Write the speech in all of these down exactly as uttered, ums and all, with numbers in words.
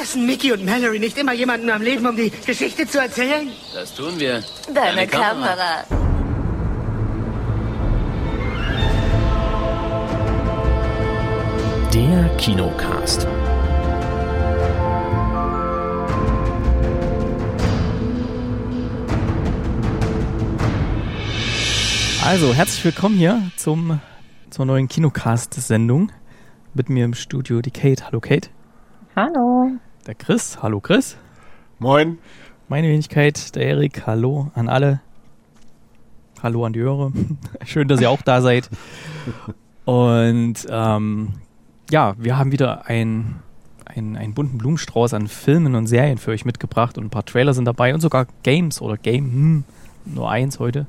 Lassen Mickey und Mallory nicht immer jemanden am Leben, um die Geschichte zu erzählen? Das tun wir. Deine, Deine Kamera. Kamera. Der Kinocast. Also, herzlich willkommen hier zum, zur neuen Kinocast-Sendung. Mit mir im Studio die Kate. Hallo Kate. Hallo. Der Chris. Hallo Chris. Moin. Meine Wenigkeit, der Erik. Hallo an alle. Hallo an die Hörer. Schön, dass ihr auch da seid. Und ähm, ja, wir haben wieder ein, ein, einen bunten Blumenstrauß an Filmen und Serien für euch mitgebracht und ein paar Trailer sind dabei und sogar Games oder Game, hm, nur eins heute.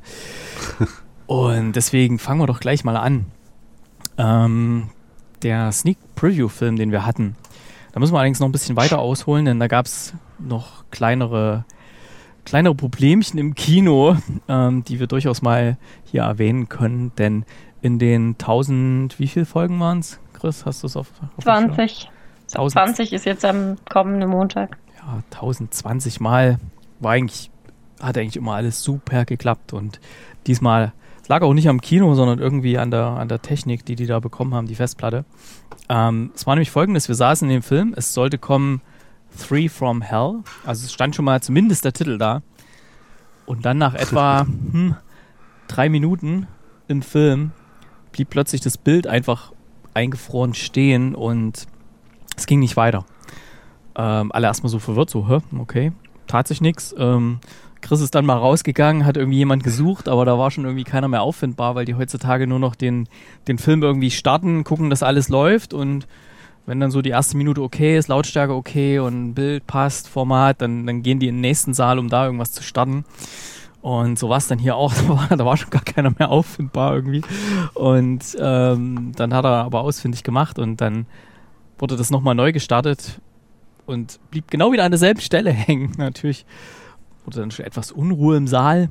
Und deswegen fangen wir doch gleich mal an. Ähm, der Sneak Preview Film, den wir hatten, da müssen wir allerdings noch ein bisschen weiter ausholen, denn da gab es noch kleinere, kleinere Problemchen im Kino, ähm, die wir durchaus mal hier erwähnen können, denn in den tausend, wie viele Folgen waren es? Chris, hast du es auf, auf zwanzig. zwanzig ist jetzt am kommenden Montag. Ja, tausendzwanzig Mal war eigentlich, hat eigentlich immer alles super geklappt und diesmal, es lag auch nicht am Kino, sondern irgendwie an der, an der Technik, die die da bekommen haben, die Festplatte. Ähm, es war nämlich folgendes, wir saßen in dem Film, es sollte kommen Three from Hell, also es stand schon mal zumindest der Titel da und dann nach etwa hm, drei Minuten im Film blieb plötzlich das Bild einfach eingefroren stehen und es ging nicht weiter. Ähm, alle erstmal so verwirrt, so, hä, okay, tat sich nichts. Ähm, Chris ist dann mal rausgegangen, hat irgendwie jemand gesucht, aber da war schon irgendwie keiner mehr auffindbar, weil die heutzutage nur noch den, den Film irgendwie starten, gucken, dass alles läuft und wenn dann so die erste Minute okay ist, Lautstärke okay und Bild passt, Format, dann, dann gehen die in den nächsten Saal, um da irgendwas zu starten. Und so war es dann hier auch, da war, da war schon gar keiner mehr auffindbar irgendwie. Und ähm, dann hat er aber ausfindig gemacht und dann wurde das nochmal neu gestartet und blieb genau wieder an derselben Stelle hängen. Natürlich wurde dann schon etwas Unruhe im Saal.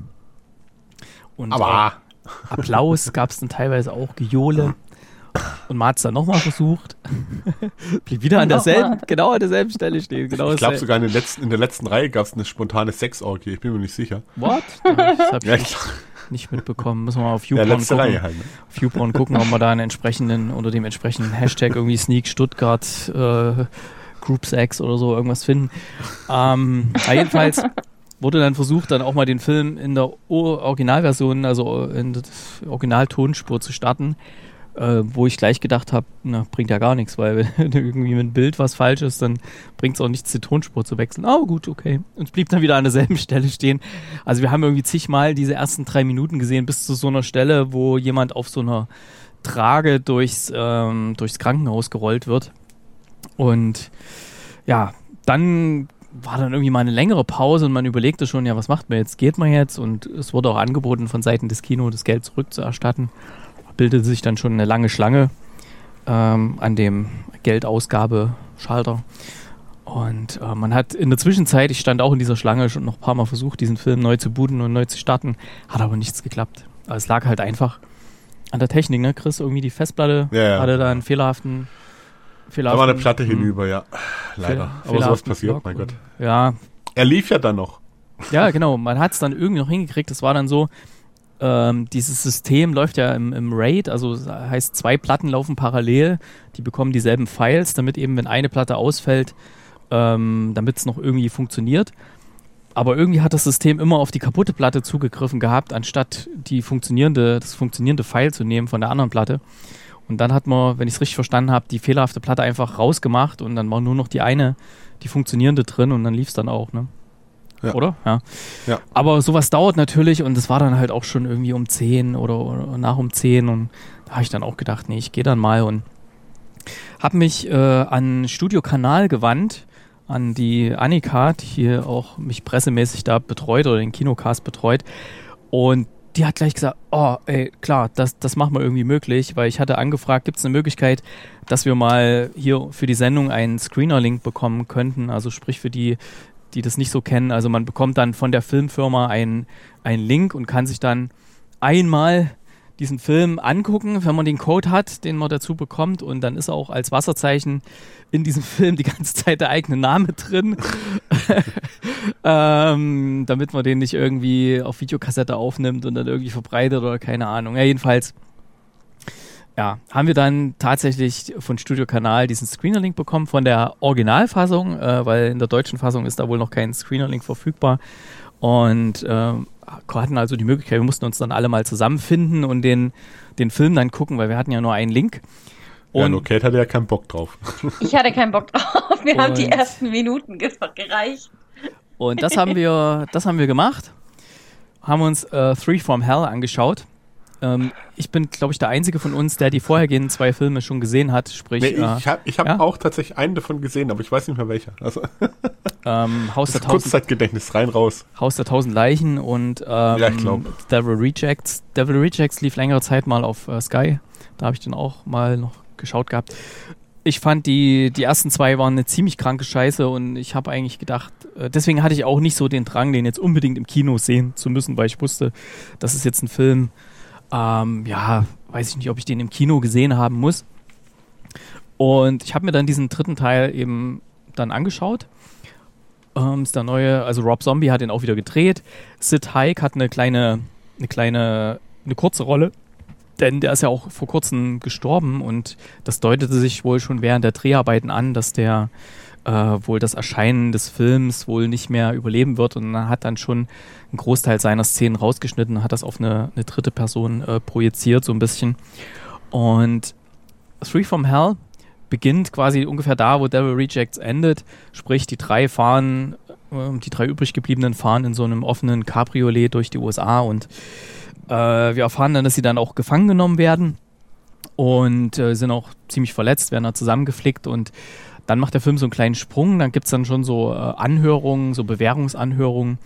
Und aber Applaus gab es dann teilweise auch, Gejohle. Und man hat es dann nochmal versucht. Blieb wieder an derselben, genau an derselben Stelle stehen. Genau ich glaube sogar in, den letzten, in der letzten Reihe gab es eine spontane Sexorgie. Ich bin mir nicht sicher. What? Das habe ich ja, nicht, nicht mitbekommen. Müssen wir mal auf YouPorn ja, letzte gucken. Reihe halt, ne? Auf YouPorn gucken, ob wir da einen entsprechenden, unter dem entsprechenden Hashtag irgendwie Sneak Stuttgart äh, Group Sex oder so irgendwas finden. Ähm, jedenfalls wurde dann versucht, dann auch mal den Film in der Originalversion, also in der Originaltonspur zu starten. Äh, wo ich gleich gedacht habe, na, bringt ja gar nichts, weil wenn irgendwie mit dem Bild was falsch ist, dann bringt es auch nichts, die Tonspur zu wechseln. Oh, gut, okay. Und es blieb dann wieder an derselben Stelle stehen. Also wir haben irgendwie zigmal diese ersten drei Minuten gesehen, bis zu so einer Stelle, wo jemand auf so einer Trage durchs, ähm, durchs Krankenhaus gerollt wird. Und ja, dann war dann irgendwie mal eine längere Pause und man überlegte schon, ja, was macht man jetzt? Geht man jetzt? Und es wurde auch angeboten, von Seiten des Kinos das Geld zurückzuerstatten. Bildete sich dann schon eine lange Schlange ähm, an dem Geldausgabeschalter. Und äh, man hat in der Zwischenzeit, ich stand auch in dieser Schlange, schon noch ein paar Mal versucht, diesen Film neu zu booten und neu zu starten. Hat aber nichts geklappt. Also es lag halt einfach an der Technik, ne, Chris? Irgendwie die Festplatte ja, ja. hatte da einen fehlerhaften... fehlerhaften da war eine Platte mh. hinüber, ja. Leider. Fehl, aber sowas passiert, mein Gott. Ja. Er lief ja dann noch. Ja, genau. Man hat es dann irgendwie noch hingekriegt. Das war dann so... Ähm, dieses System läuft ja im, im RAID, also das heißt, zwei Platten laufen parallel, die bekommen dieselben Files, damit eben, wenn eine Platte ausfällt, ähm, damit es noch irgendwie funktioniert. Aber irgendwie hat das System immer auf die kaputte Platte zugegriffen gehabt, anstatt die funktionierende, das funktionierende File zu nehmen von der anderen Platte. Und dann hat man, wenn ich es richtig verstanden habe, die fehlerhafte Platte einfach rausgemacht und dann war nur noch die eine, die funktionierende drin und dann lief es dann auch, ne? Ja. Oder? Ja. ja. Aber sowas dauert natürlich und es war dann halt auch schon irgendwie um zehn oder, oder nach um zehn und da habe ich dann auch gedacht, nee, ich gehe dann mal und habe mich äh, an Studio Kanal gewandt, an die Annika, die hier auch mich pressemäßig da betreut oder den Kinocast betreut und die hat gleich gesagt, oh, ey, klar, das, das machen wir irgendwie möglich, weil ich hatte angefragt, gibt es eine Möglichkeit, dass wir mal hier für die Sendung einen Screener-Link bekommen könnten, also sprich für die, die das nicht so kennen. Also man bekommt dann von der Filmfirma einen, einen Link und kann sich dann einmal diesen Film angucken, wenn man den Code hat, den man dazu bekommt, und dann ist auch als Wasserzeichen in diesem Film die ganze Zeit der eigene Name drin, ähm, damit man den nicht irgendwie auf Videokassette aufnimmt und dann irgendwie verbreitet oder keine Ahnung. Ja, jedenfalls ja, haben wir dann tatsächlich von Studio Kanal diesen Screener-Link bekommen von der Originalfassung, äh, weil in der deutschen Fassung ist da wohl noch kein Screener-Link verfügbar. Und äh, hatten also die Möglichkeit, wir mussten uns dann alle mal zusammenfinden und den, den Film dann gucken, weil wir hatten ja nur einen Link. Und ja, nur Kate hatte ja keinen Bock drauf. Ich hatte keinen Bock drauf. Wir haben die ersten Minuten ge- gereicht. Und das haben wir, das haben wir gemacht. Haben uns äh, Three from Hell angeschaut. Ähm, ich bin, glaube ich, der Einzige von uns, der die vorhergehenden zwei Filme schon gesehen hat. Sprich, nee, ich äh, habe ich hab ja? auch tatsächlich einen davon gesehen, aber ich weiß nicht mehr welcher. Also ähm, Haus, der tausend, Kurzzeitgedächtnis, rein, raus. Haus der tausend Leichen und ähm, ja, ich glaub. Devil Rejects. Devil Rejects lief längere Zeit mal auf äh, Sky. Da habe ich den auch mal noch geschaut gehabt. Ich fand, die, die ersten zwei waren eine ziemlich kranke Scheiße und ich habe eigentlich gedacht, äh, deswegen hatte ich auch nicht so den Drang, den jetzt unbedingt im Kino sehen zu müssen, weil ich wusste, das ist jetzt ein Film, ähm, ja, weiß ich nicht, ob ich den im Kino gesehen haben muss. Und ich habe mir dann diesen dritten Teil eben dann angeschaut. Ähm, ist der neue, also Rob Zombie hat den auch wieder gedreht. Sid Haig hat eine kleine, eine kleine, eine kurze Rolle. Denn der ist ja auch vor kurzem gestorben und das deutete sich wohl schon während der Dreharbeiten an, dass der äh, wohl das Erscheinen des Films wohl nicht mehr überleben wird, und er hat dann schon einen Großteil seiner Szenen rausgeschnitten und hat das auf eine, eine dritte Person äh, projiziert, so ein bisschen. Und Three from Hell beginnt quasi ungefähr da, wo Devil Rejects endet, sprich die drei fahren, äh, die drei übrig gebliebenen fahren in so einem offenen Cabriolet durch die U S A und Äh, wir erfahren dann, dass sie dann auch gefangen genommen werden und äh, sind auch ziemlich verletzt, werden da zusammengeflickt, und dann macht der Film so einen kleinen Sprung, dann gibt es dann schon so äh, Anhörungen, so Bewährungsanhörungen,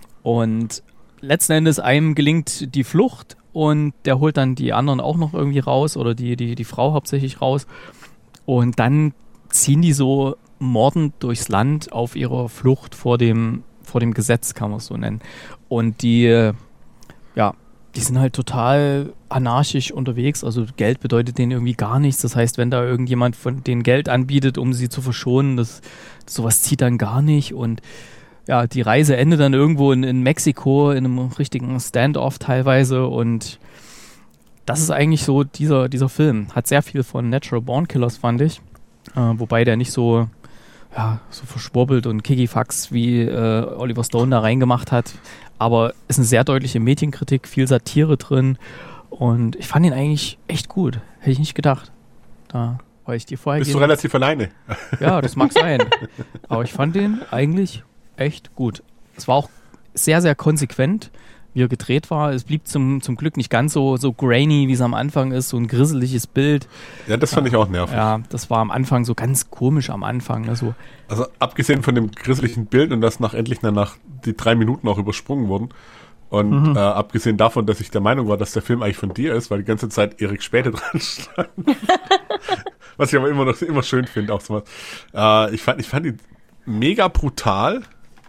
und letzten Endes einem gelingt die Flucht und der holt dann die anderen auch noch irgendwie raus oder die, die, die Frau hauptsächlich raus, und dann ziehen die so mordend durchs Land auf ihrer Flucht vor dem, vor dem Gesetz, kann man es so nennen, und die, äh, ja, die sind halt total anarchisch unterwegs, also Geld bedeutet denen irgendwie gar nichts. Das heißt, wenn da irgendjemand von denen Geld anbietet, um sie zu verschonen, das, sowas zieht dann gar nicht. Und ja, die Reise endet dann irgendwo in, in Mexiko, in einem richtigen Standoff teilweise. Und das ist eigentlich so dieser, dieser Film. Hat sehr viel von Natural Born Killers, fand ich. Äh, wobei der nicht so, ja, so verschwurbelt und Kikifax wie äh, Oliver Stone da reingemacht hat. Aber es ist eine sehr deutliche Medienkritik, viel Satire drin, und ich fand ihn eigentlich echt gut. Hätte ich nicht gedacht. Da war ich dir vorher. Bist du relativ alleine? Ja, das mag sein. Aber ich fand den eigentlich echt gut. Es war auch sehr, sehr konsequent, wie er gedreht war. Es blieb zum, zum Glück nicht ganz so, so grainy, wie es am Anfang ist, so ein grisseliges Bild. Ja, das fand ich auch nervig. Ja, das war am Anfang so ganz komisch am Anfang. Ne, so. Also abgesehen von dem grisseligen Bild und dass nach endlich nach die drei Minuten auch übersprungen wurden, und mhm. äh, abgesehen davon, dass ich der Meinung war, dass der Film eigentlich von dir ist, weil die ganze Zeit Erik Späte dran stand. Was ich aber immer noch immer schön finde, auch sowas. Äh, ich fand, ich fand ihn mega brutal.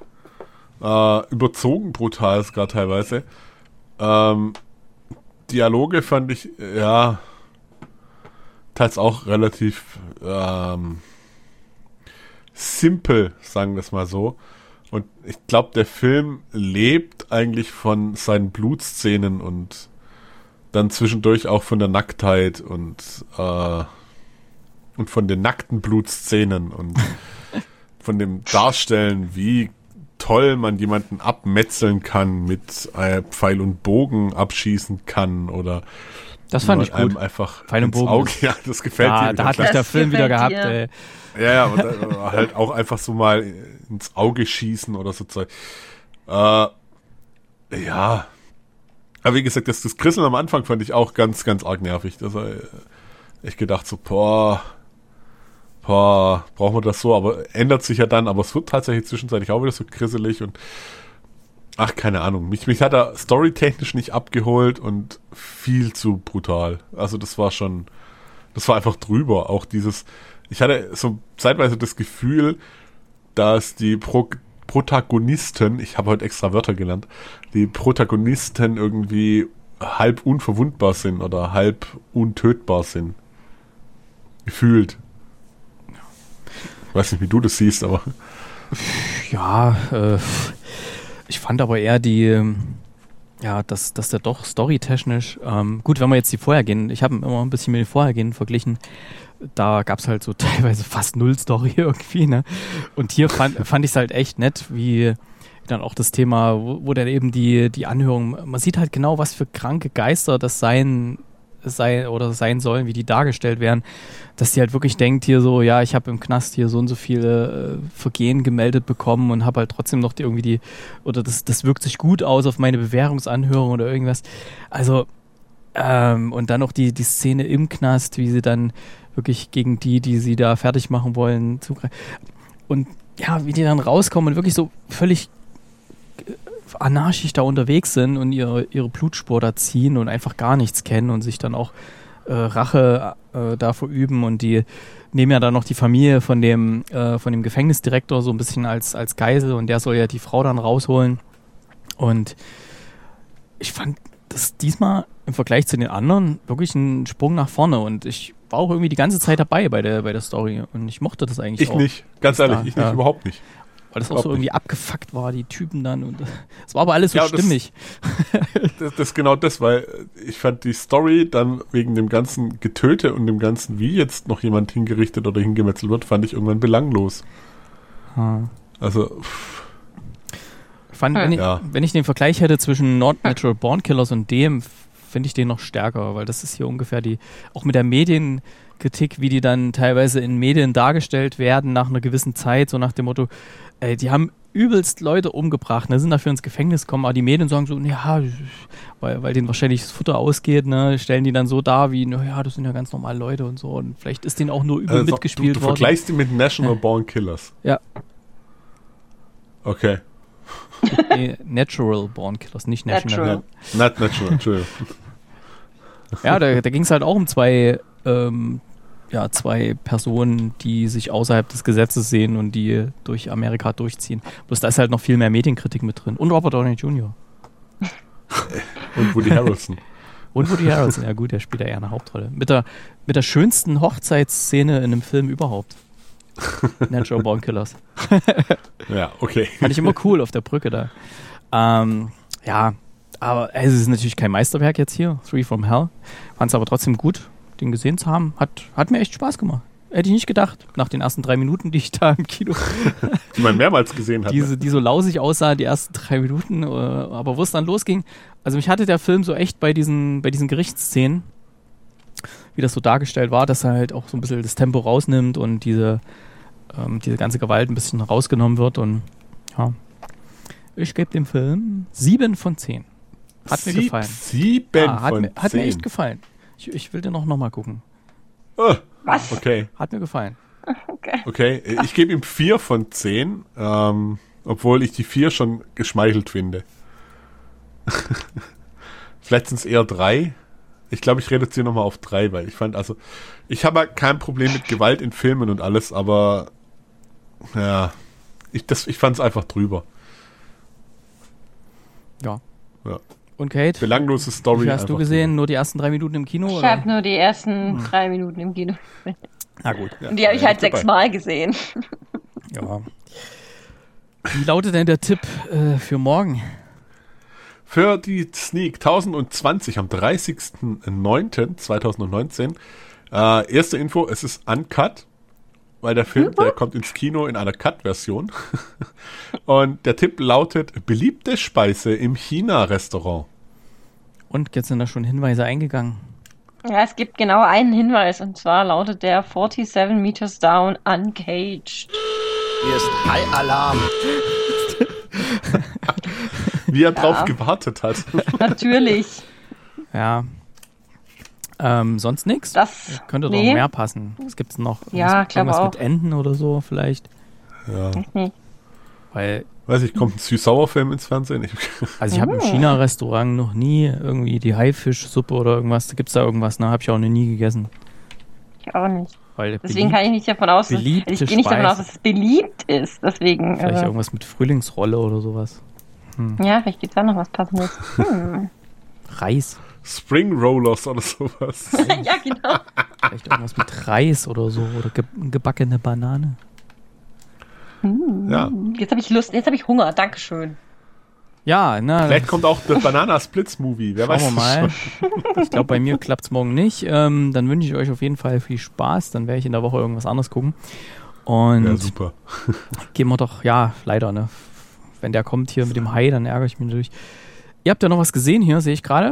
Uh, überzogen brutal sogar teilweise. Ähm, Dialoge fand ich, ja, teils auch relativ ähm, simpel, sagen wir es mal so. Und ich glaube, der Film lebt eigentlich von seinen Blutszenen und dann zwischendurch auch von der Nacktheit und, äh, und von den nackten Blutszenen und von dem Darstellen, wie toll man jemanden abmetzeln kann, mit äh, Pfeil und Bogen abschießen kann, oder das fand ich gut. Einfach Pfeil und Bogen. Auge, ja, das gefällt ja, dir. Da hat mich der Film wieder gehabt, ey. Ja, ja, und äh, halt auch einfach so mal ins Auge schießen oder so Zeug. Äh, ja. Aber wie gesagt, das, das Krisseln am Anfang fand ich auch ganz, ganz arg nervig. Das war äh, echt gedacht so, boah, boah, brauchen wir das so, aber ändert sich ja dann, aber es wird tatsächlich zwischenzeitlich auch wieder so grisselig und ach, keine Ahnung. Mich, mich hat er storytechnisch nicht abgeholt und viel zu brutal. Also das war schon, das war einfach drüber. Auch dieses, ich hatte so zeitweise das Gefühl, dass die Pro- Protagonisten, ich habe heute extra Wörter gelernt, die Protagonisten irgendwie halb unverwundbar sind oder halb untötbar sind. Gefühlt. Ich weiß nicht, wie du das siehst, aber... Ja, äh, ich fand aber eher die, ja, dass, dass der doch storytechnisch, ähm, gut, wenn wir jetzt die Vorhergehenden, ich habe immer ein bisschen mit den Vorhergehenden verglichen, da gab es halt so teilweise fast null Story irgendwie, ne? Und hier fand, fand ich es halt echt nett, wie dann auch das Thema, wo, wo dann eben die, die Anhörung, man sieht halt genau, was für kranke Geister das sein sein oder sein sollen, wie die dargestellt werden, dass die halt wirklich denkt hier so, ja, ich habe im Knast hier so und so viele äh, Vergehen gemeldet bekommen und habe halt trotzdem noch die, irgendwie die, oder das, das wirkt sich gut aus auf meine Bewährungsanhörung oder irgendwas. Also, ähm, und dann noch die, die Szene im Knast, wie sie dann wirklich gegen die, die sie da fertig machen wollen, zugreifen. Und ja, wie die dann rauskommen und wirklich so völlig anarchisch da unterwegs sind und ihre, ihre Blutspur da ziehen und einfach gar nichts kennen und sich dann auch äh, Rache äh, da verüben, und die nehmen ja dann noch die Familie von dem, äh, von dem Gefängnisdirektor so ein bisschen als, als Geisel, und der soll ja die Frau dann rausholen. Und ich fand das diesmal im Vergleich zu den anderen wirklich ein Sprung nach vorne, und ich war auch irgendwie die ganze Zeit dabei bei der, bei der Story, und ich mochte das eigentlich ich auch. Ich nicht, ganz ehrlich, da, ich ja. nicht, überhaupt nicht. Weil das auch so irgendwie nicht abgefuckt war, die Typen dann. Und es war aber alles so ja, stimmig. Das, das, das ist genau das, weil ich fand die Story dann wegen dem ganzen Getöte und dem ganzen, wie jetzt noch jemand hingerichtet oder hingemetzelt wird, fand ich irgendwann belanglos. Hm. Also, pff. Ich fand, wenn, ja. ich, wenn ich den Vergleich hätte zwischen Not Natural Born Killers und dem, finde ich den noch stärker, weil das ist hier ungefähr die, auch mit der Medienkritik, wie die dann teilweise in Medien dargestellt werden nach einer gewissen Zeit, so nach dem Motto, ey, die haben übelst Leute umgebracht, ne, sind dafür ins Gefängnis gekommen, aber die Medien sagen so, ja, weil, weil denen wahrscheinlich das Futter ausgeht, ne, stellen die dann so dar wie, naja, das sind ja ganz normale Leute und so, und vielleicht ist denen auch nur übel also, mitgespielt du, du worden. Du vergleichst die mit National Born Killers? Ja. Okay. Nee, Natural Born Killers, nicht National. Not Natural, Entschuldigung. Ja, da, da ging es halt auch um zwei ähm, ja, zwei Personen, die sich außerhalb des Gesetzes sehen und die durch Amerika durchziehen. Bloß da ist halt noch viel mehr Medienkritik mit drin. Und Robert Downey Junior Und Woody Harrelson. Und Woody Harrelson, ja gut, der spielt ja eher eine Hauptrolle. Mit der, mit der schönsten Hochzeitsszene in einem Film überhaupt. Natural Born Killers. Ja, okay. Fand ich immer cool auf der Brücke da. Ähm, ja, aber es ist natürlich kein Meisterwerk jetzt hier, Three from Hell. Fand es aber trotzdem gut, den gesehen zu haben. Hat, hat mir echt Spaß gemacht. Hätte ich nicht gedacht, nach den ersten drei Minuten, die ich da im Kino die man mehrmals gesehen hat. Diese, die so lausig aussah, die ersten drei Minuten, aber wo es dann losging, also mich hatte der Film so echt bei diesen, bei diesen Gerichtsszenen, wie das so dargestellt war, dass er halt auch so ein bisschen das Tempo rausnimmt und diese, ähm, diese ganze Gewalt ein bisschen rausgenommen wird, und ja, ich gebe dem Film sieben von zehn. Hat mir Sieb, gefallen. Sieben ah, hat von mir, Hat zehn. mir echt gefallen. Ich, ich will den noch, noch mal gucken. Oh, Was? okay. Hat mir gefallen. Okay. Okay, ich gebe ihm vier von zehn, ähm, obwohl ich die vier schon geschmeichelt finde. Vielleicht sind es eher drei. Ich glaube, ich reduziere nochmal auf drei, weil ich fand, also, ich habe halt kein Problem mit Gewalt in Filmen und alles, aber ja, ich, das, ich fand es einfach drüber. Ja. Ja. Und Kate? Belanglose Story. Wie viel hast du gesehen? Drüber. Nur die ersten drei Minuten im Kino? Ich oder? habe nur die ersten hm. drei Minuten im Kino. Na gut. Ja, und die habe ich halt sechsmal gesehen. Ja. Wie lautet denn der Tipp äh, für morgen? Für die Sneak tausendzwanzig am dreißigsten neunten zweitausendneunzehn. Äh, erste Info, es ist uncut, weil der Film, der kommt ins Kino in einer Cut-Version. Und der Tipp lautet, beliebte Speise im China-Restaurant. Und jetzt sind da schon Hinweise eingegangen. Ja, es gibt genau einen Hinweis, und zwar lautet der forty-seven meters down uncaged. Hier ist High Alarm. Wie er Ja. drauf gewartet hat. Natürlich. Ja. Ähm, sonst nichts? Das Könnte nee. doch mehr passen. Es gibt noch Ja, irgendwas, glaube irgendwas auch. mit Enten oder so vielleicht. Ja. Nicht. Weil, Weiß ich, kommt ein Süß-Sauer-Film ins Fernsehen? Ich, also ich habe im Oh. China-Restaurant noch nie irgendwie die Haifischsuppe oder irgendwas. Da gibt es da irgendwas, ne? Habe ich auch noch nie gegessen. Ich auch nicht. Weil Deswegen beliebt, kann ich nicht davon aus, dass, also beliebte ich gehe nicht davon aus, Speise. dass es beliebt ist. Deswegen. vielleicht Äh, irgendwas mit Frühlingsrolle oder sowas. ja, vielleicht gibt es da noch was Passendes. Hm. Reis. Spring Rollers oder sowas. Ja, genau. Vielleicht irgendwas mit Reis oder so. Oder ge gebackene Banane. Ja. Jetzt habe ich Lust, jetzt habe ich Hunger. Dankeschön. Ja, na. Vielleicht kommt auch der Banana-Splits-Movie. Wer weiß Schauen wir mal. schon. Ich glaube, bei mir klappt es morgen nicht. Ähm, dann wünsche ich euch auf jeden Fall viel Spaß. Dann werde ich in der Woche irgendwas anderes gucken. Und Ja, super. gehen wir doch, ja, leider, ne? Wenn der kommt hier mit dem Hai, dann ärgere ich mich natürlich. Ihr habt ja noch was gesehen hier, sehe ich gerade.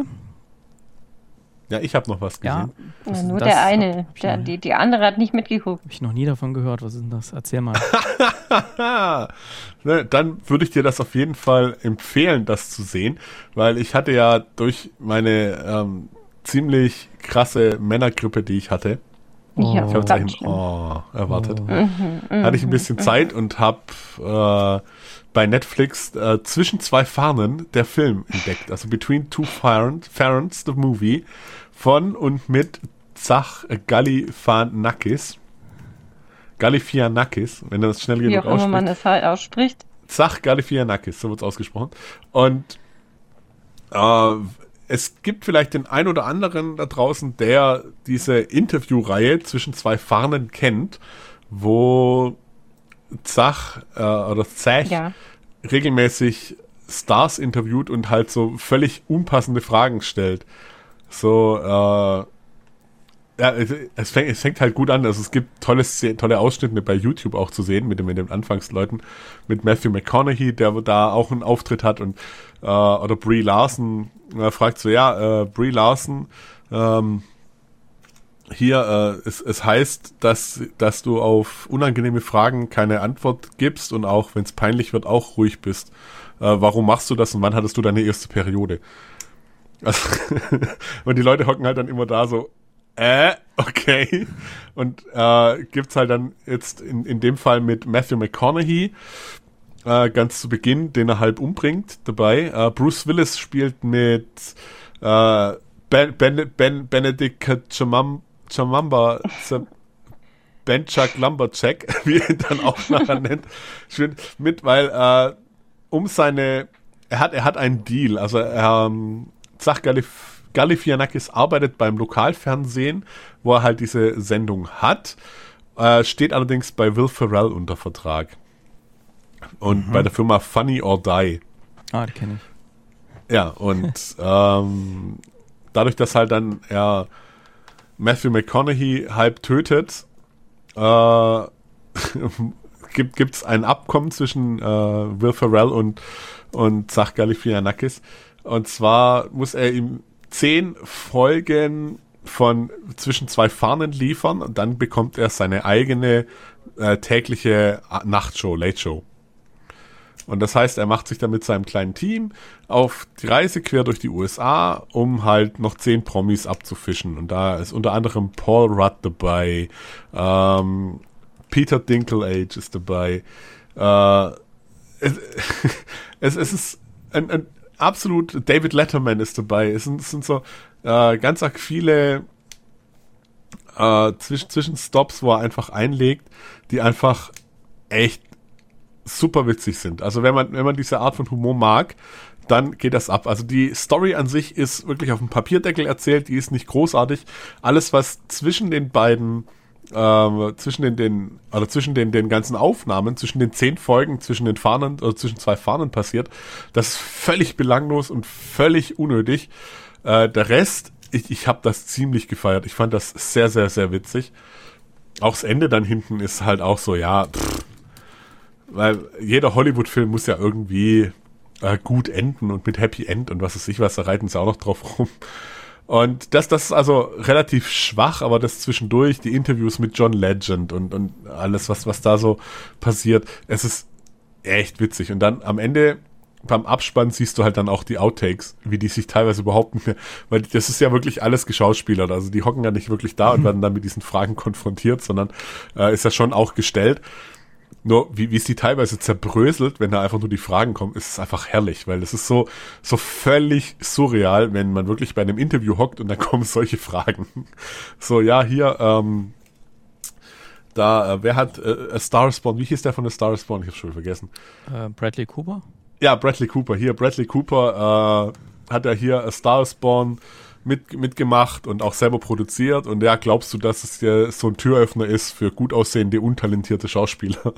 Ja, ich habe noch was Ja. gesehen. Ja, Was ist nur das? der eine. Hab ich Der, noch- die, die andere hat nicht mitgeguckt. Habe ich noch nie davon gehört. Was ist denn das? Erzähl mal. Ah, ne, dann würde ich dir das auf jeden Fall empfehlen, das zu sehen, weil ich hatte ja durch meine ähm, ziemlich krasse Männergrippe, die ich hatte, Ja, ich habe ganz es schlimm. oh, erwartet, Mhm, hatte ich ein bisschen Zeit und habe äh, bei Netflix äh, Zwischen zwei Fahnen der Film entdeckt, also Between Two Ferns, the Movie, von und mit Zach Galifianakis. Galifianakis, wenn du das schnell Wie genug auch immer man ausspricht. es halt ausspricht. Zach Galifianakis, so wird es ausgesprochen. Und äh, es gibt vielleicht den ein oder anderen da draußen, der diese Interviewreihe Zwischen zwei Fahnen kennt, wo Zach äh, oder Zach Ja. regelmäßig Stars interviewt und halt so völlig unpassende Fragen stellt. So, äh, ja, es, es, fängt, es fängt halt gut an. Also es gibt tolle, Szenen- tolle Ausschnitte bei YouTube auch zu sehen mit, dem, mit den Anfangsleuten. Mit Matthew McConaughey, der da auch einen Auftritt hat. Und äh, oder Brie Larson äh, fragt so, ja, äh, Brie Larson, ähm, hier, äh, es, es heißt, dass, dass du auf unangenehme Fragen keine Antwort gibst und auch, wenn es peinlich wird, auch ruhig bist. Äh, warum machst du das und wann hattest du deine erste Periode? Also und die Leute hocken halt dann immer da so, äh, okay. Und äh, gibt's halt dann jetzt in, in dem Fall mit Matthew McConaughey äh, ganz zu Beginn, den er halb umbringt, dabei. Äh, Bruce Willis spielt mit äh, Ben, ben, ben, Benedict Chamam, Chamamba Benchak Lumberjack, wie er ihn dann auch nachher nennt, spielt mit, weil äh, um seine, er hat, er hat einen Deal, also er ähm, Zach Galif Galifianakis arbeitet beim Lokalfernsehen, wo er halt diese Sendung hat, äh, steht allerdings bei Will Ferrell unter Vertrag. Und mhm. bei der Firma Funny or Die. Ah, die kenne ich. Ja, und ähm, dadurch, dass halt dann er Matthew McConaughey halb tötet, äh, gibt es ein Abkommen zwischen äh, Will Ferrell und, und Zach Galifianakis. Und zwar muss er ihm zehn Folgen von Zwischen zwei Fahnen liefern und dann bekommt er seine eigene äh, tägliche Nachtshow, Late Show. Und das heißt, er macht sich dann mit seinem kleinen Team auf die Reise quer durch die U S A, um halt noch zehn Promis abzufischen. Und da ist unter anderem Paul Rudd dabei, ähm, Peter Dinklage ist dabei. Äh, es, es, es ist ein, ein absolut, David Letterman ist dabei. Es sind, es sind so äh, ganz arg viele äh, Zwisch Zwischenstops, wo er einfach einlegt, die einfach echt super witzig sind. Also wenn man, wenn man diese Art von Humor mag, dann geht das ab. Also die Story an sich ist wirklich auf dem Papierdeckel erzählt, die ist nicht großartig. Alles, was zwischen den beiden Ähm, zwischen den, den oder zwischen den, den ganzen Aufnahmen, zwischen den zehn Folgen, zwischen den Fahnen, oder zwischen zwei Fahnen passiert, das ist völlig belanglos und völlig unnötig. Äh, der Rest, ich, ich habe das ziemlich gefeiert. Ich fand das sehr, sehr, sehr witzig. Auch das Ende dann hinten ist halt auch so, ja, pff, weil jeder Hollywood-Film muss ja irgendwie äh, gut enden und mit Happy End und was weiß ich was, da reiten sie auch noch drauf rum. Und das, das ist also relativ schwach, aber das zwischendurch, die Interviews mit John Legend und, und alles, was, was da so passiert, es ist echt witzig. Und dann am Ende, beim Abspann, siehst du halt dann auch die Outtakes, wie die sich teilweise überhaupt nicht mehr, weil das ist ja wirklich alles geschauspielert. Also die hocken ja nicht wirklich da und werden dann mit diesen Fragen konfrontiert, sondern äh, ist ja schon auch gestellt. Nur, wie, wie es die teilweise zerbröselt, wenn da einfach nur die Fragen kommen, ist es einfach herrlich, weil das ist so, so völlig surreal, wenn man wirklich bei einem Interview hockt und dann kommen solche Fragen. So, ja, hier, ähm, da, äh, wer hat äh, A Star is Born, wie hieß der von A Star is Born? Ich hab's schon vergessen. Äh, Bradley Cooper? Ja, Bradley Cooper, hier, Bradley Cooper, hat er hier A Star is Born mit, mitgemacht und auch selber produziert. Und ja, glaubst du, dass es ja so ein Türöffner ist für gut aussehende, untalentierte Schauspieler?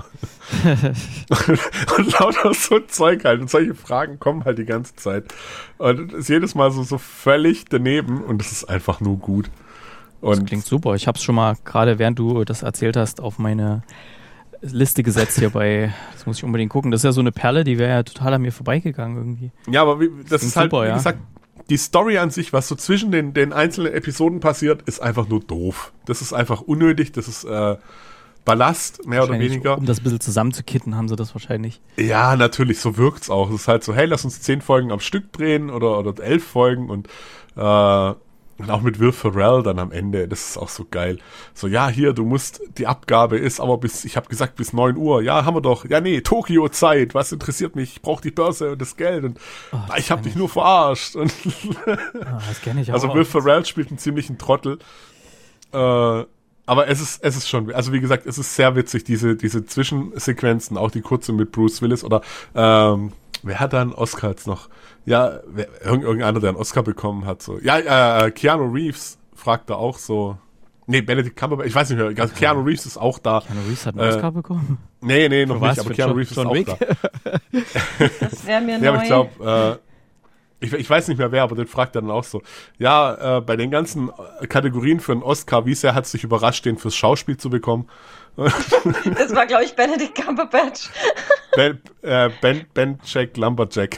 Und lauter so Zeug halt. Und solche Fragen kommen halt die ganze Zeit. Und es ist jedes Mal so, so völlig daneben und es ist einfach nur gut. Und das klingt super. Ich habe es schon mal, gerade während du das erzählt hast, auf meine Liste gesetzt hier bei, das muss ich unbedingt gucken. Das ist ja so eine Perle, die wäre ja total an mir vorbeigegangen irgendwie. Ja, aber wie, das, das ist halt, super, wie ja. gesagt, die Story an sich, was so zwischen den, den einzelnen Episoden passiert, ist einfach nur doof. Das ist einfach unnötig, das ist äh, Ballast, mehr oder weniger. Um das ein bisschen zusammenzukitten, haben sie das wahrscheinlich. Ja, natürlich, so wirkt's auch. Es ist halt so, hey, lass uns zehn Folgen am Stück drehen oder, oder elf Folgen und äh, Und auch mit Will Ferrell dann am Ende, das ist auch so geil. So, ja, hier, du musst, die Abgabe ist aber bis, ich habe gesagt, bis neun Uhr. Ja, haben wir doch. Ja, nee, Tokio-Zeit. Was interessiert mich? Ich brauche die Börse und das Geld. Und oh, das ich habe dich nur verarscht. Und ah, das kenne ich auch. also Will Ferrell spielt einen ziemlichen Trottel. Äh, aber es ist, es ist schon, also wie gesagt, es ist sehr witzig, diese, diese Zwischensequenzen, auch die kurze mit Bruce Willis oder, ähm, wer hat da einen Oscar jetzt noch? Ja, wer, irgend, irgendeiner, der einen Oscar bekommen hat, so. Ja, äh, Keanu Reeves fragt da auch so. Nee, Benedict Cumberbatch, ich weiß nicht mehr, also Keanu Reeves ist auch da. Keanu Reeves hat einen äh, Oscar bekommen? Nee, nee, noch Für nicht, was? aber Für Keanu John, Reeves John ist Wick? auch da. Das wäre mir Ja, neu. aber ich glaube, äh, ich, ich weiß nicht mehr wer, aber den fragt er dann auch so. Ja, äh, bei den ganzen Kategorien für einen Oscar, wie sehr hat es dich überrascht, den fürs Schauspiel zu bekommen? Das war, glaube ich, Benedict Cumberbatch. Ben, äh, Ben, Ben Jack Lumberjack.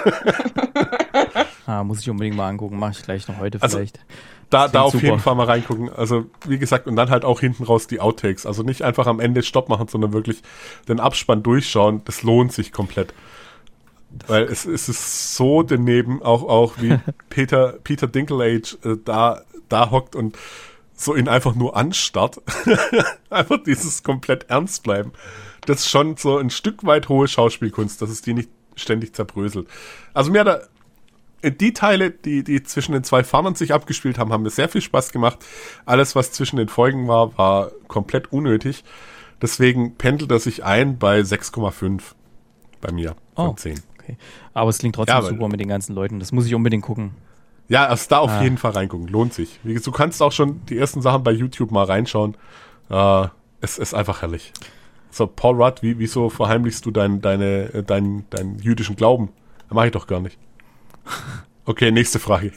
Ah, muss ich unbedingt mal angucken, mache ich gleich noch heute Also, vielleicht. Da, Das da klingt auf super. jeden Fall mal reingucken. Also, wie gesagt, und dann halt auch hinten raus die Outtakes. Also nicht einfach am Ende Stopp machen, sondern wirklich den Abspann durchschauen. Das lohnt sich komplett. Weil es, es ist so daneben, auch, auch wie Peter, Peter Dinklage äh, da, da hockt und so ihn einfach nur anstarrt. Einfach dieses komplett ernst bleiben. Das ist schon so ein Stück weit hohe Schauspielkunst, dass es die nicht ständig zerbröselt. Also mir hat er die Teile, die, die zwischen den zwei Farmern sich abgespielt haben, haben mir sehr viel Spaß gemacht. Alles, was zwischen den Folgen war, war komplett unnötig. Deswegen pendelt er sich ein bei sechs Komma fünf bei mir von Oh. zehn. Okay. Aber es klingt trotzdem Ja, weil- super mit den ganzen Leuten. Das muss ich unbedingt gucken. Ja, also da auf Ah. jeden Fall reingucken. Lohnt sich. Wie gesagt, du kannst auch schon die ersten Sachen bei YouTube mal reinschauen. Äh, es ist einfach herrlich. So, Paul Rudd, wie, wieso verheimlichst du dein, deine, äh, deinen, deinen jüdischen Glauben? Das mache ich doch gar nicht. Okay, nächste Frage.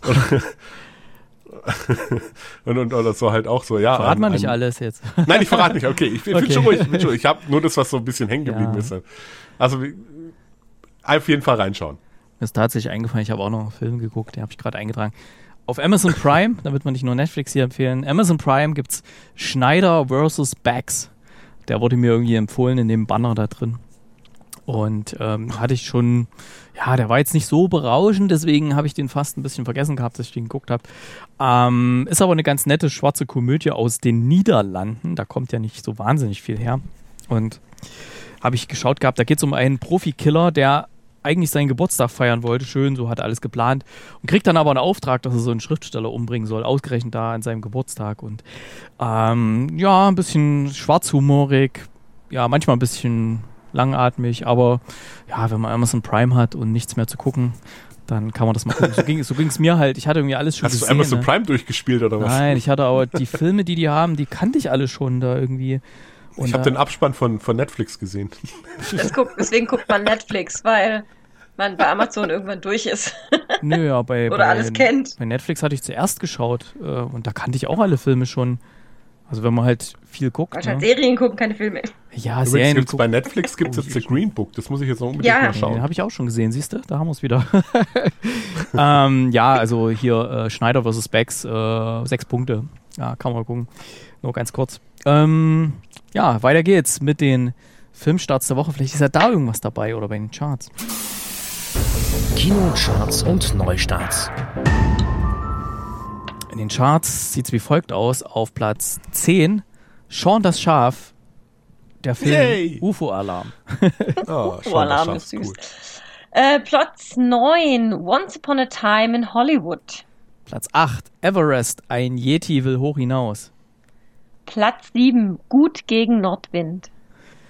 und, und oder so halt auch so, ja. Verrat ein- man nicht ein- alles jetzt. Nein, ich verrate nicht. Okay, ich, ich bin Okay. schon ruhig. Ich, bin schon, ich habe nur das, was so ein bisschen hängen geblieben Ja. ist. Also wie- auf jeden Fall reinschauen. Mir ist tatsächlich eingefallen, ich habe auch noch einen Film geguckt, den habe ich gerade eingetragen. Auf Amazon Prime, damit wir nicht nur Netflix hier empfehlen, Amazon Prime gibt's Schneider versus. Bax. Der wurde mir irgendwie empfohlen in dem Banner da drin. Und ähm, hatte ich schon, ja, der war jetzt nicht so berauschend, deswegen habe ich den fast ein bisschen vergessen gehabt, dass ich den geguckt habe. Ähm, ist aber eine ganz nette schwarze Komödie aus den Niederlanden. Da kommt ja nicht so wahnsinnig viel her. Und habe ich geschaut gehabt, da geht es um einen Profikiller, der eigentlich seinen Geburtstag feiern wollte, schön, so hat er alles geplant und kriegt dann aber einen Auftrag, dass er so einen Schriftsteller umbringen soll, ausgerechnet da an seinem Geburtstag und ähm, ja, ein bisschen schwarzhumorig, ja, manchmal ein bisschen langatmig, aber ja, wenn man Amazon Prime hat und nichts mehr zu gucken, dann kann man das mal gucken. So ging so ging's mir halt, ich hatte irgendwie alles schon Hast du gesehen. Amazon ne? Prime durchgespielt oder was? Nein, ich hatte aber die Filme, die die haben, die kannte ich alle schon da irgendwie. Und Ich habe da- den Abspann von, von Netflix gesehen. Das guckt, deswegen guckt man Netflix, weil man bei Amazon irgendwann durch ist. Nö, ja, bei, Oder bei, alles kennt. Bei Netflix hatte ich zuerst geschaut äh, und da kannte ich auch alle Filme schon. Also wenn man halt viel guckt. Anscheinend Ne? Serien gucken, keine Filme. Ja, Übrigens Serien gibt's gucken. bei Netflix gibt es jetzt The Green Book. Das muss ich jetzt noch unbedingt Ja. mal Nee, den schauen. habe ich auch schon gesehen, siehst du? Da haben wir es wieder. ähm, ja, also hier äh, Schneider versus. Bax, äh, sechs Punkte. Ja, kann man gucken. Nur ganz kurz. Ähm, ja, weiter geht's mit den Filmstarts der Woche. Vielleicht ist ja da irgendwas dabei oder bei den Charts. Kinocharts und Neustarts. In den Charts sieht es wie folgt aus. Auf Platz zehn, Shaun das Schaf, der Film Yay! U F O-Alarm. Ah, schon, Alarm das ist schaffst süß. gut. Äh, Platz neun, Once Upon a Time in Hollywood. Platz acht, Everest, ein Yeti will hoch hinaus. Platz sieben, Gut gegen Nordwind.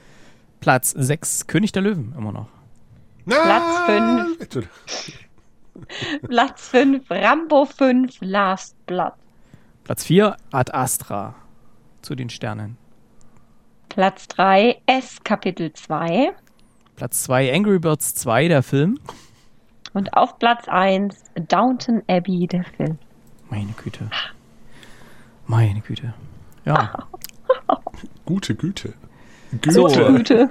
Platz sechs, König der Löwen, immer noch. Platz fünf. Entschuldigung. Platz fünf, Rambo fünf, Last Blood. Platz vier, Ad Astra, zu den Sternen. Platz drei, S Kapitel zwei. Platz zwei, Angry Birds zwei, der Film. Und auf Platz eins, Downton Abbey, der Film. Meine Güte. Meine Güte. Ja. Gute Güte. So, Güte.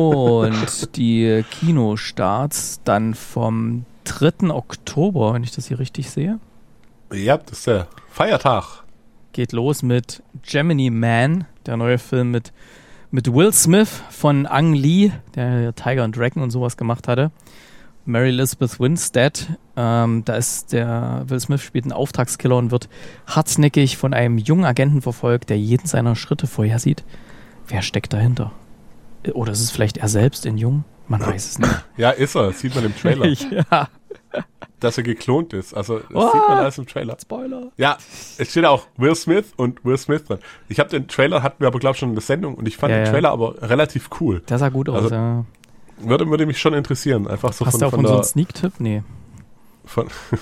und die Kinostarts dann vom dritten Oktober, wenn ich das hier richtig sehe. Ja, das ist der Feiertag. Geht los mit Gemini Man, der neue Film mit, mit Will Smith von Ang Lee, der Tiger and Dragon und sowas gemacht hatte. Mary Elizabeth Winstead, ähm, da ist der Will Smith spielt einen Auftragskiller und wird hartnäckig von einem jungen Agenten verfolgt, der jeden seiner Schritte vorhersieht. Wer steckt dahinter? Oder ist es vielleicht er selbst in jung? Man weiß es nicht. Ja, ist er. Das sieht man im Trailer. Ja. Dass er geklont ist. Also, das Oh, sieht man alles im Trailer. Spoiler. Ja, es steht auch Will Smith und Will Smith dran. Ich habe den Trailer, hatten wir aber, glaube ich, schon in der Sendung und ich fand Ja, den ja. Trailer aber relativ cool. Der sah gut aus, Also, ja. Würde, würde mich schon interessieren. Einfach so Hast von, du auch von, so einen der, Sneak-Tipp? Nee. von,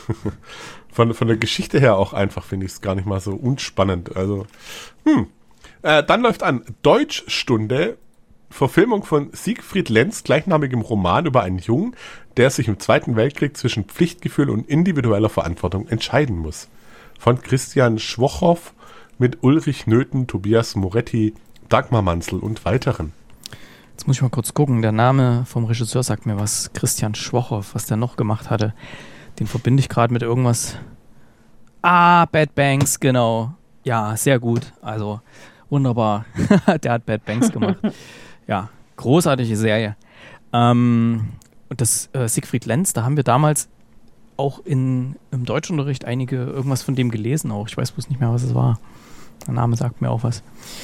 von, von der Geschichte her auch einfach, finde ich es gar nicht mal so unspannend. Also, hm. Äh, dann läuft an Deutschstunde, Verfilmung von Siegfried Lenz, gleichnamigem Roman über einen Jungen, der sich im Zweiten Weltkrieg zwischen Pflichtgefühl und individueller Verantwortung entscheiden muss. Von Christian Schwochow mit Ulrich Nöthen, Tobias Moretti, Dagmar Manzel und weiteren. Jetzt muss ich mal kurz gucken. Der Name vom Regisseur sagt mir was. Christian Schwochow, was der noch gemacht hatte. Den verbinde ich gerade mit irgendwas. Ah, Bad Banks, genau. Ja, sehr gut. Also, wunderbar. Der hat Bad Banks gemacht. Ja, großartige Serie. Ähm, und das äh, Siegfried Lenz, da haben wir damals auch in, im Deutschunterricht einige irgendwas von dem gelesen auch. Ich weiß bloß nicht mehr, was es war. Der Name sagt mir auch was.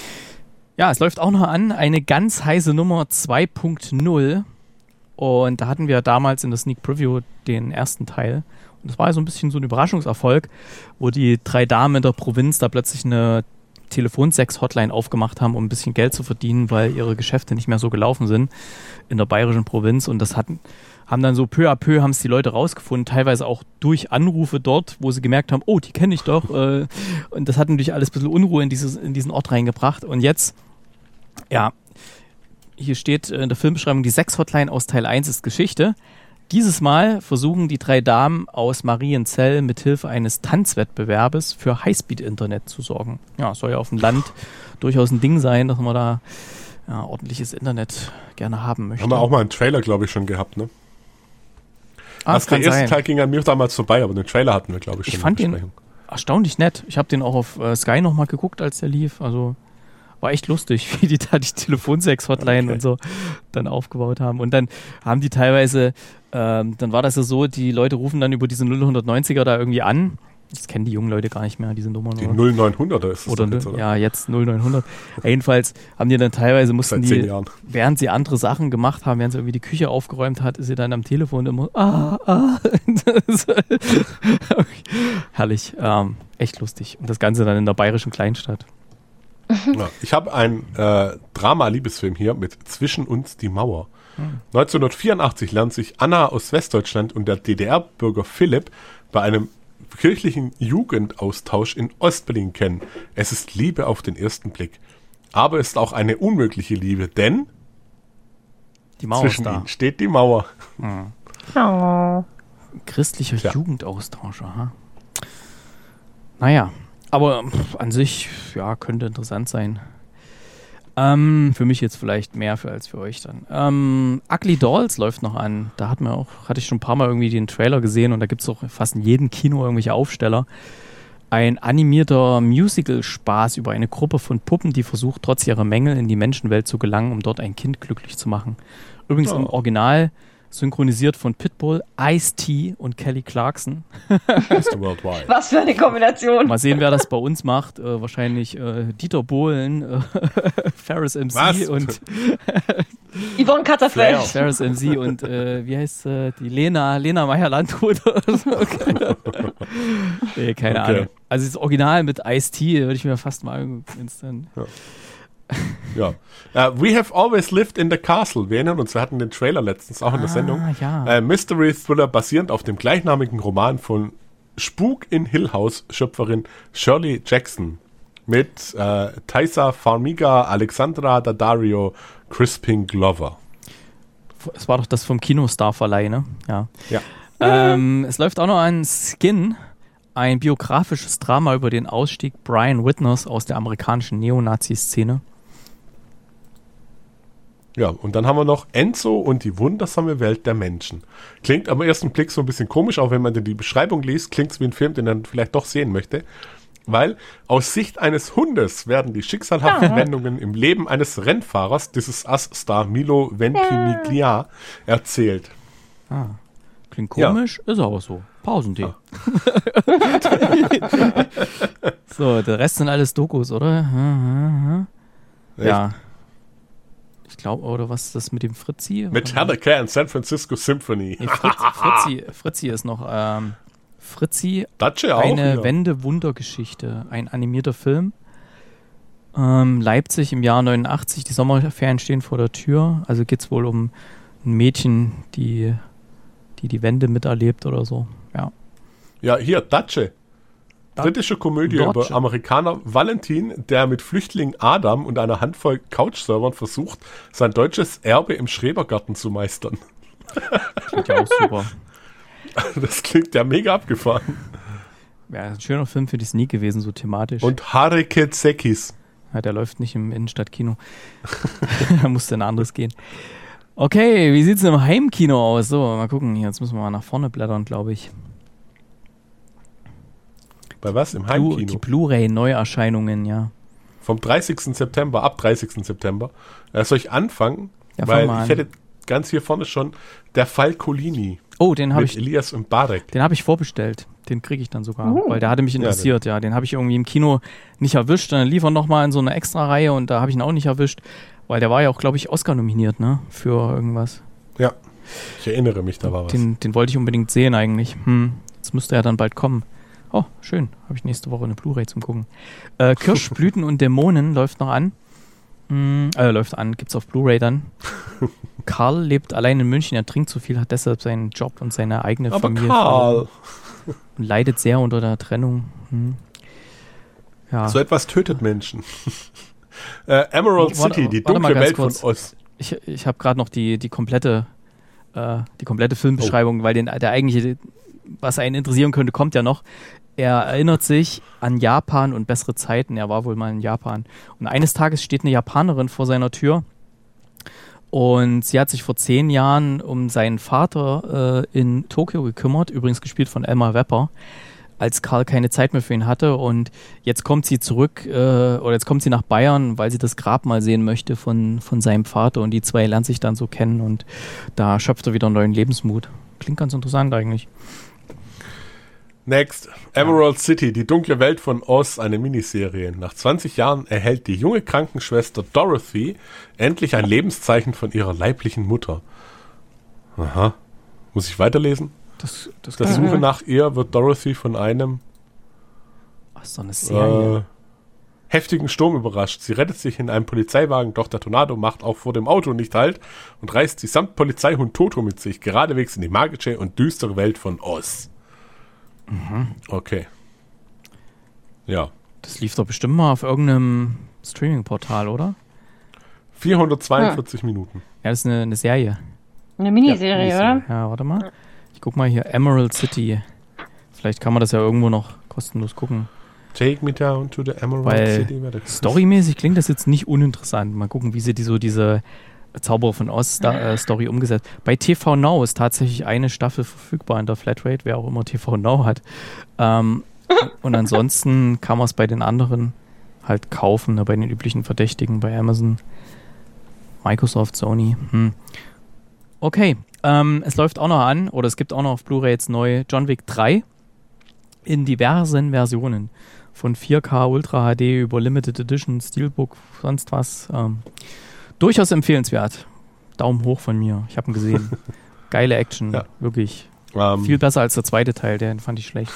Ja, es läuft auch noch an, eine ganz heiße Nummer zwei Punkt null. Und da hatten wir damals in der Sneak Preview den ersten Teil. Und das war so ein bisschen so ein Überraschungserfolg, wo die drei Damen in der Provinz da plötzlich eine Telefonsex-Hotline aufgemacht haben, um ein bisschen Geld zu verdienen, weil ihre Geschäfte nicht mehr so gelaufen sind in der bayerischen Provinz. Und das hatten, haben dann so peu à peu haben es die Leute rausgefunden, teilweise auch durch Anrufe dort, wo sie gemerkt haben, oh, die kenne ich doch. Äh, und das hat natürlich alles ein bisschen Unruhe in, dieses, in diesen Ort reingebracht. Und jetzt, ja, hier steht in der Filmbeschreibung, die Sex-Hotline aus Teil eins ist Geschichte. Dieses Mal versuchen die drei Damen aus Marienzell mithilfe eines Tanzwettbewerbes für Highspeed-Internet zu sorgen. Ja, soll ja auf dem Land durchaus ein Ding sein, dass man da ja, ordentliches Internet gerne haben möchte. Haben wir auch mal einen Trailer, glaube ich, schon gehabt, ne? Ah, also der erste sein. Teil ging an mir damals vorbei, aber den Trailer hatten wir, glaube ich, schon. Ich fand in den der Besprechung. erstaunlich nett. Ich habe den auch auf äh, Sky nochmal geguckt, als der lief. Also war echt lustig, wie die da die Telefonsex-Hotline Okay. und so dann aufgebaut haben. Und dann haben die teilweise, ähm, dann war das ja so, die Leute rufen dann über diese null neunziger da irgendwie an. Das kennen die jungen Leute gar nicht mehr, diese Nummern. Die oder? null neunhunderter ist das Oder, doch jetzt, oder? ja, jetzt null neunhundert. Jedenfalls haben die dann teilweise, mussten Seit zehn die, Jahren. während sie andere Sachen gemacht haben, während sie irgendwie die Küche aufgeräumt hat, ist sie dann am Telefon immer, ah, ah. Herrlich, ähm, echt lustig. Und das Ganze dann in der bayerischen Kleinstadt. Ja, ich habe einen äh, Drama-Liebesfilm hier mit Zwischen uns die Mauer. Hm. neunzehnhundertvierundachtzig lernt sich Anna aus Westdeutschland und der D D R-Bürger Philipp bei einem kirchlichen Jugendaustausch in Ostberlin kennen. Es ist Liebe auf den ersten Blick. Aber es ist auch eine unmögliche Liebe, denn Die Mauer zwischen ist da. ihnen steht die Mauer. Oh. Christlicher Tja. Jugendaustausch, aha. Naja, aber pff, an sich, ja, könnte interessant sein. Ähm, für mich jetzt vielleicht mehr für, als für euch dann. Ähm, Ugly Dolls läuft noch an. Da hat man auch, hatte ich schon ein paar Mal irgendwie den Trailer gesehen und da gibt es auch fast in jedem Kino irgendwelche Aufsteller. Ein animierter Musical-Spaß über eine Gruppe von Puppen, die versucht, trotz ihrer Mängel in die Menschenwelt zu gelangen, um dort ein Kind glücklich zu machen. Übrigens Oh. im Original synchronisiert von Pitbull, Ice-T und Kelly Clarkson. Mister Worldwide. Was für eine Kombination. Mal sehen, wer das bei uns macht. Äh, wahrscheinlich äh, Dieter Bohlen, äh, Ferris M C Was? und Yvonne Katterfeld. Ferris M C und äh, wie heißt äh, die Lena, Lena Meyer-Landrut oder so. Keine, nee, keine Okay. Ahnung. Also das Original mit Ice-T würde ich mir fast mal angucken, wenn's dann. Ja. Ja. Uh, We Have Always Lived in the Castle. Wir erinnern uns, wir hatten den Trailer letztens auch in der Ah, Sendung. ja. Uh, Mystery Thriller basierend auf dem gleichnamigen Roman von Spuk in Hill House Schöpferin Shirley Jackson. Mit uh, Taissa Farmiga, Alexandra Daddario, Crispin Glover. Es war doch das vom Kinostar-Verleih, ne? Ja. Ja. Ähm, es läuft auch noch ein Skin, ein biografisches Drama über den Ausstieg Brian Whitners aus der amerikanischen Neonazi-Szene. Ja, und dann haben wir noch Enzo und die wundersame Welt der Menschen. Klingt am ersten Blick so ein bisschen komisch, auch wenn man denn die Beschreibung liest, klingt es wie ein Film, den man vielleicht doch sehen möchte. Weil aus Sicht eines Hundes werden die schicksalhaften Ja. Wendungen im Leben eines Rennfahrers, dieses Us-Star Milo Ventimiglia, erzählt. Ah, klingt komisch, ist aber so. Pausentee. Ja. So, der Rest sind alles Dokus, oder? Ja. Ich glaube, oder was ist das mit dem Fritzi? Mit Hanukkah and San Francisco Symphony. Nee, Fritz, Fritzi, Fritzi ist noch, ähm, Fritzi, Datsche auch. eine ja. Wende-Wundergeschichte, ein animierter Film. Ähm, Leipzig im Jahr neunundachtzig, die Sommerferien stehen vor der Tür. Also geht es wohl um ein Mädchen, die, die die Wende miterlebt oder so. Ja. Ja, hier, Datsche. Britische Komödie Datsche. über Amerikaner Valentin, der mit Flüchtling Adam und einer Handvoll Couchservern versucht, sein deutsches Erbe im Schrebergarten zu meistern. Klingt ja auch super. Das klingt ja mega abgefahren. Ja, ein schöner Film für die Sneak gewesen, so thematisch. Und Hareke Zekis. Ja, der läuft nicht im Innenstadtkino. Da musste ein anderes gehen. Okay, wie sieht es im Heimkino aus? So, mal gucken. Jetzt müssen wir mal nach vorne blättern, glaube ich. Bei was? Im Blu- Heimkino? Die Blu-ray-Neuerscheinungen, ja. Vom dreißigsten September, ab dreißigsten September. Äh, soll ich anfangen? Ja, fang Weil mal ich an. hätte ganz hier vorne schon der Fall Colini Oh, den habe mit ich, Elias und Barek. den habe ich vorbestellt. Den kriege ich dann sogar, Oh. weil der hatte mich interessiert, ja. Den habe ich irgendwie im Kino nicht erwischt. Dann lief er nochmal in so eine Extra-Reihe und da habe ich ihn auch nicht erwischt, weil der war ja auch, glaube ich, Oscar nominiert, ne? Für irgendwas. Ja, ich erinnere mich, da war was. Den, den wollte ich unbedingt sehen eigentlich. Hm, jetzt müsste er dann bald kommen. Oh, schön. Habe ich nächste Woche eine Blu-ray zum Gucken. Äh, Kirschblüten und Dämonen läuft noch an. Hm, äh, läuft an, gibt's auf Blu-ray dann. Karl lebt allein in München, er trinkt zu viel, hat deshalb seinen Job und seine eigene Aber Familie Karl, verloren und leidet sehr unter der Trennung. Hm. Ja, so etwas tötet Menschen. äh, Emerald Warte- City, die warte mal dunkle ganz Welt kurz. von Ost. ich, ich habe gerade noch die, die komplette äh, die komplette Filmbeschreibung, weil den, der eigentliche, was einen interessieren könnte, kommt ja noch. Er erinnert sich an Japan und bessere Zeiten. Er war wohl mal in Japan. Und eines Tages steht eine Japanerin vor seiner Tür und sie hat sich vor zehn Jahren um seinen Vater äh, in Tokio gekümmert, übrigens gespielt von Elmar Wepper, als Karl keine Zeit mehr für ihn hatte. Und jetzt kommt sie zurück, äh, oder jetzt kommt sie nach Bayern, weil sie das Grab mal sehen möchte von, von seinem Vater. Und die zwei lernen sich dann so kennen und da schöpft er wieder einen neuen Lebensmut. Klingt ganz interessant eigentlich. Next, Emerald City, die dunkle Welt von Oz, eine Miniserie. Nach zwanzig Jahren erhält die junge Krankenschwester Dorothy endlich ein Lebenszeichen von ihrer leiblichen Mutter. Aha. Muss ich weiterlesen? Das, das Auf der Suche nach ihr wird Dorothy von einem Ach, ist doch eine Serie. äh, heftigen Sturm überrascht. Sie rettet sich in einem Polizeiwagen, doch der Tornado macht auch vor dem Auto nicht Halt und reißt sie samt Polizeihund Toto mit sich, geradewegs in die magische und düstere Welt von Oz. Mhm. Okay. Ja. Das lief doch bestimmt mal auf irgendeinem Streaming-Portal, oder? vierhundertzweiundvierzig Minuten. Ja, das ist eine, eine Serie. Eine Miniserie, Ja, oder? Ja, warte mal. Ich guck mal hier, Emerald City. Vielleicht kann man das ja irgendwo noch kostenlos gucken. Take me down to the Emerald Weil City. Warte. Storymäßig klingt das jetzt nicht uninteressant. Mal gucken, wie sie die so diese Zauberer von Oz da, äh, Story umgesetzt. Bei T V Now ist tatsächlich eine Staffel verfügbar in der Flatrate, wer auch immer T V Now hat. Ähm, und ansonsten kann man es bei den anderen halt kaufen, ne, bei den üblichen Verdächtigen, bei Amazon, Microsoft, Sony. Hm. Okay, ähm, es läuft auch noch an, oder es gibt auch noch auf Blu-ray jetzt neu John Wick drei in diversen Versionen. Von vier K, Ultra H D über Limited Edition, Steelbook, sonst was. Ähm, durchaus empfehlenswert. Daumen hoch von mir. Ich habe ihn gesehen. Geile Action, Ja. wirklich. Ähm, Viel besser als der zweite Teil, den fand ich schlecht.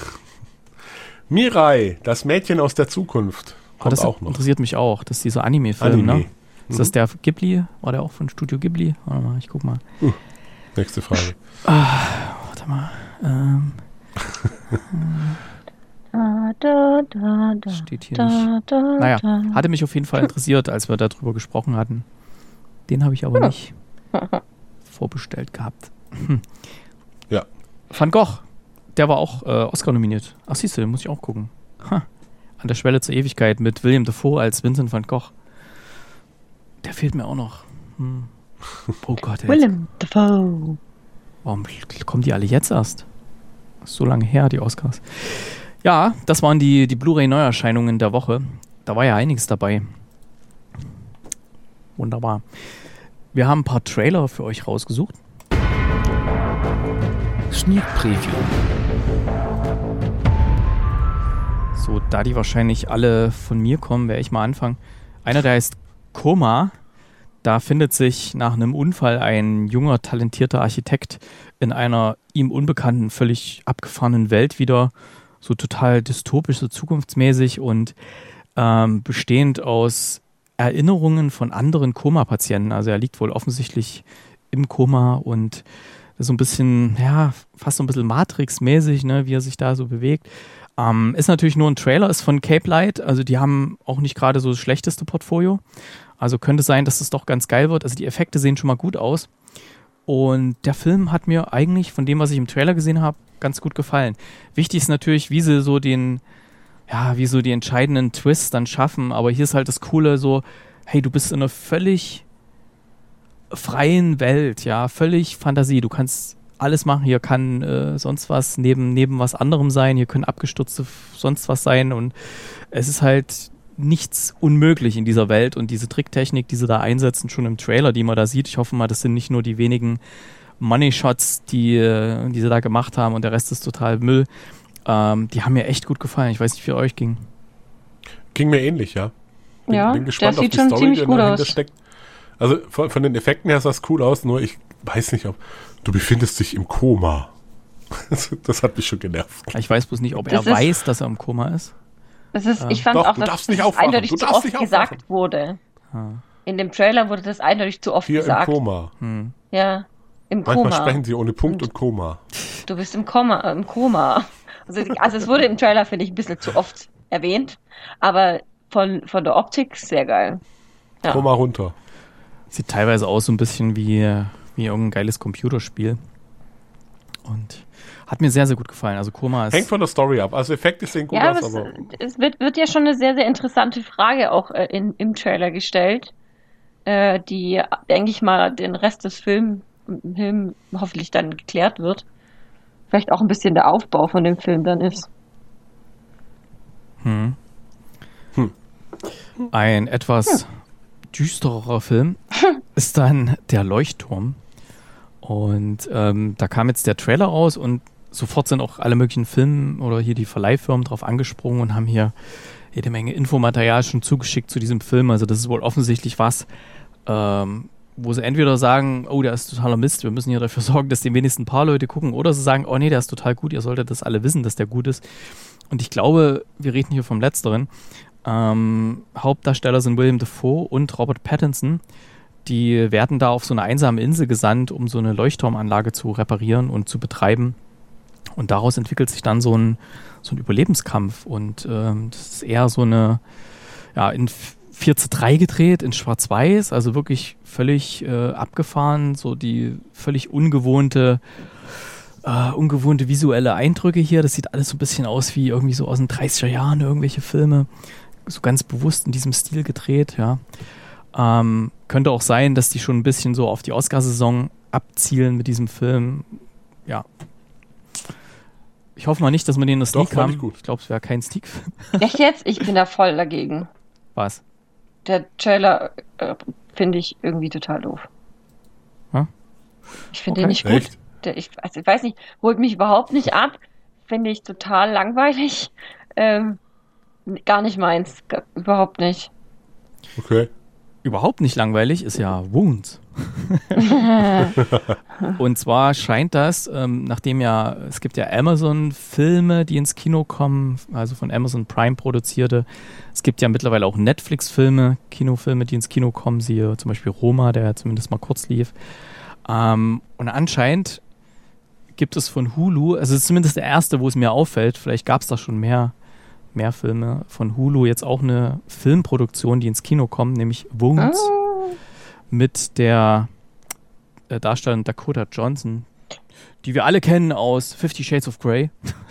Mirai, das Mädchen aus der Zukunft. Aber Kommt das auch noch. interessiert mich auch. Das ist dieser Anime-Film, Anime. ne? Ist das der Ghibli? War der auch von Studio Ghibli? Warte mal, ich guck mal. Uh, nächste Frage. Ah, warte mal. Ähm, Da, da, da, da, steht hier da, nicht. da, Naja, da. hatte mich auf jeden Fall interessiert, als wir darüber gesprochen hatten. Den habe ich aber nicht vorbestellt gehabt. Hm. Ja. Van Gogh, der war auch äh, Oscar nominiert. Ach siehst du, den muss ich auch gucken. Ha. An der Schwelle zur Ewigkeit mit William Dafoe als Vincent van Gogh. Der fehlt mir auch noch. Hm. Oh Gott, jetzt. Willem Dafoe. Warum kommen die alle jetzt erst? Das ist so lange her, die Oscars. Ja, das waren die, die Blu-ray-Neuerscheinungen der Woche. Da war ja einiges dabei. Wunderbar. Wir haben ein paar Trailer für euch rausgesucht. Sneak Preview. So, da die wahrscheinlich alle von mir kommen, werde ich mal anfangen. Einer, der heißt Coma. Da findet sich nach einem Unfall ein junger, talentierter Architekt in einer ihm unbekannten, völlig abgefahrenen Welt wieder. So total dystopisch, so zukunftsmäßig und ähm, bestehend aus Erinnerungen von anderen Koma-Patienten. Also er liegt wohl offensichtlich im Koma und so ein bisschen, ja, fast so ein bisschen Matrix-mäßig, ne, wie er sich da so bewegt. Ähm, ist natürlich nur ein Trailer, ist von Cape Light, also die haben auch nicht gerade so das schlechteste Portfolio. Also könnte sein, dass es doch ganz geil wird. Also die Effekte sehen schon mal gut aus. Und der Film hat mir eigentlich, von dem, was ich im Trailer gesehen habe, ganz gut gefallen. Wichtig ist natürlich, wie sie so den, ja, wie so die entscheidenden Twists dann schaffen. Aber hier ist halt das Coole so, hey, du bist in einer völlig freien Welt, ja, völlig Fantasie. Du kannst alles machen. Hier kann äh, sonst was neben, neben was anderem sein. Hier können abgestürzte sonst was sein. Und es ist halt nichts unmöglich in dieser Welt. Und diese Tricktechnik, die sie da einsetzen, schon im Trailer, die man da sieht, ich hoffe mal, das sind nicht nur die wenigen Money-Shots, die, die sie da gemacht haben und der Rest ist total Müll. Ähm, die haben mir echt gut gefallen. Ich weiß nicht, wie es euch ging. Ging mir ähnlich, ja. Bin, Ja, bin gespannt der auf sieht die schon Story, ziemlich die gut dahinter aus. steckt. Also von, von den Effekten her sah es cool aus, nur ich weiß nicht, ob du befindest dich im Koma. Das, das hat mich schon genervt. Ich weiß bloß nicht, ob Das er ist- weiß, dass er im Koma ist. Das ist, Ja. ich fand Doch, auch, du dass darfst nicht das aufwachen. eindeutig Du zu darfst oft nicht gesagt aufwachen. wurde. Ah. In dem Trailer wurde das eindeutig zu oft Hier gesagt. im Koma. Hm. Ja, im Manchmal Koma. sprechen sie ohne Punkt und Koma. Du bist im Koma, äh, im Koma. Also, also es wurde im Trailer, finde ich, ein bisschen zu oft erwähnt, aber von, von der Optik sehr geil. Ja. Koma runter. Sieht teilweise aus so ein bisschen wie, wie irgendein geiles Computerspiel. Und hat mir sehr, sehr gut gefallen. Also Koma ist... Hängt von der Story ab. Also Effekte sehen gut Ja, aus, aber es, aber es wird, wird ja schon eine sehr, sehr interessante Frage auch äh, in, im Trailer gestellt, äh, die, denke ich mal, den Rest des Films Film hoffentlich dann geklärt wird. Vielleicht auch ein bisschen der Aufbau von dem Film dann ist. Hm. Hm. Ein etwas düsterer Film ist dann Der Leuchtturm. Und ähm, da kam jetzt der Trailer raus und sofort sind auch alle möglichen Filme oder hier die Verleihfirmen drauf angesprungen und haben hier jede Menge Infomaterial schon zugeschickt zu diesem Film. Also das ist wohl offensichtlich was, ähm, wo sie entweder sagen, oh, der ist totaler Mist, wir müssen hier dafür sorgen, dass die wenigsten ein paar Leute gucken, oder sie sagen, oh nee, der ist total gut, ihr solltet das alle wissen, dass der gut ist. Und ich glaube, wir reden hier vom Letzteren. Ähm, Hauptdarsteller sind William Dafoe und Robert Pattinson. Die werden da auf so eine einsame Insel gesandt, um so eine Leuchtturmanlage zu reparieren und zu betreiben. Und daraus entwickelt sich dann so ein, so ein Überlebenskampf. Und ähm, das ist eher so eine, ja, in vier zu drei gedreht, in Schwarz-Weiß, also wirklich völlig äh, abgefahren, so die völlig ungewohnte, äh, ungewohnte visuelle Eindrücke hier. Das sieht alles so ein bisschen aus wie irgendwie so aus den dreißiger Jahren, irgendwelche Filme, so ganz bewusst in diesem Stil gedreht, ja. Ähm, könnte auch sein, dass die schon ein bisschen so auf die Oscarsaison abzielen mit diesem Film. Ja. Ich hoffe mal nicht, dass wir den in der Doch, Sneak fand haben. ich gut. Ich glaube, es wäre kein Sneak-Film. Echt jetzt? Ich bin da voll dagegen. Was? Der Trailer äh, finde ich irgendwie total doof. Hm? Ich finde Okay. den nicht gut. Echt? Der, ich, also ich weiß nicht, holt mich überhaupt nicht ab. Finde ich total langweilig. Ähm, gar nicht meins. Gar, überhaupt nicht. okay. Überhaupt nicht langweilig ist ja Wounds. Und zwar scheint das, ähm, nachdem ja, es gibt ja Amazon-Filme, die ins Kino kommen, also von Amazon Prime produzierte. Es gibt ja mittlerweile auch Netflix-Filme, Kinofilme, die ins Kino kommen, siehe zum Beispiel Roma, der ja zumindest mal kurz lief. Ähm, und anscheinend gibt es von Hulu, also es ist zumindest der erste, wo es mir auffällt, vielleicht gab es da schon mehr, mehr Filme, von Hulu jetzt auch eine Filmproduktion, die ins Kino kommt, nämlich Wounds. Oh. Mit der äh, Darstellerin Dakota Johnson, die wir alle kennen aus Fifty Shades of Grey.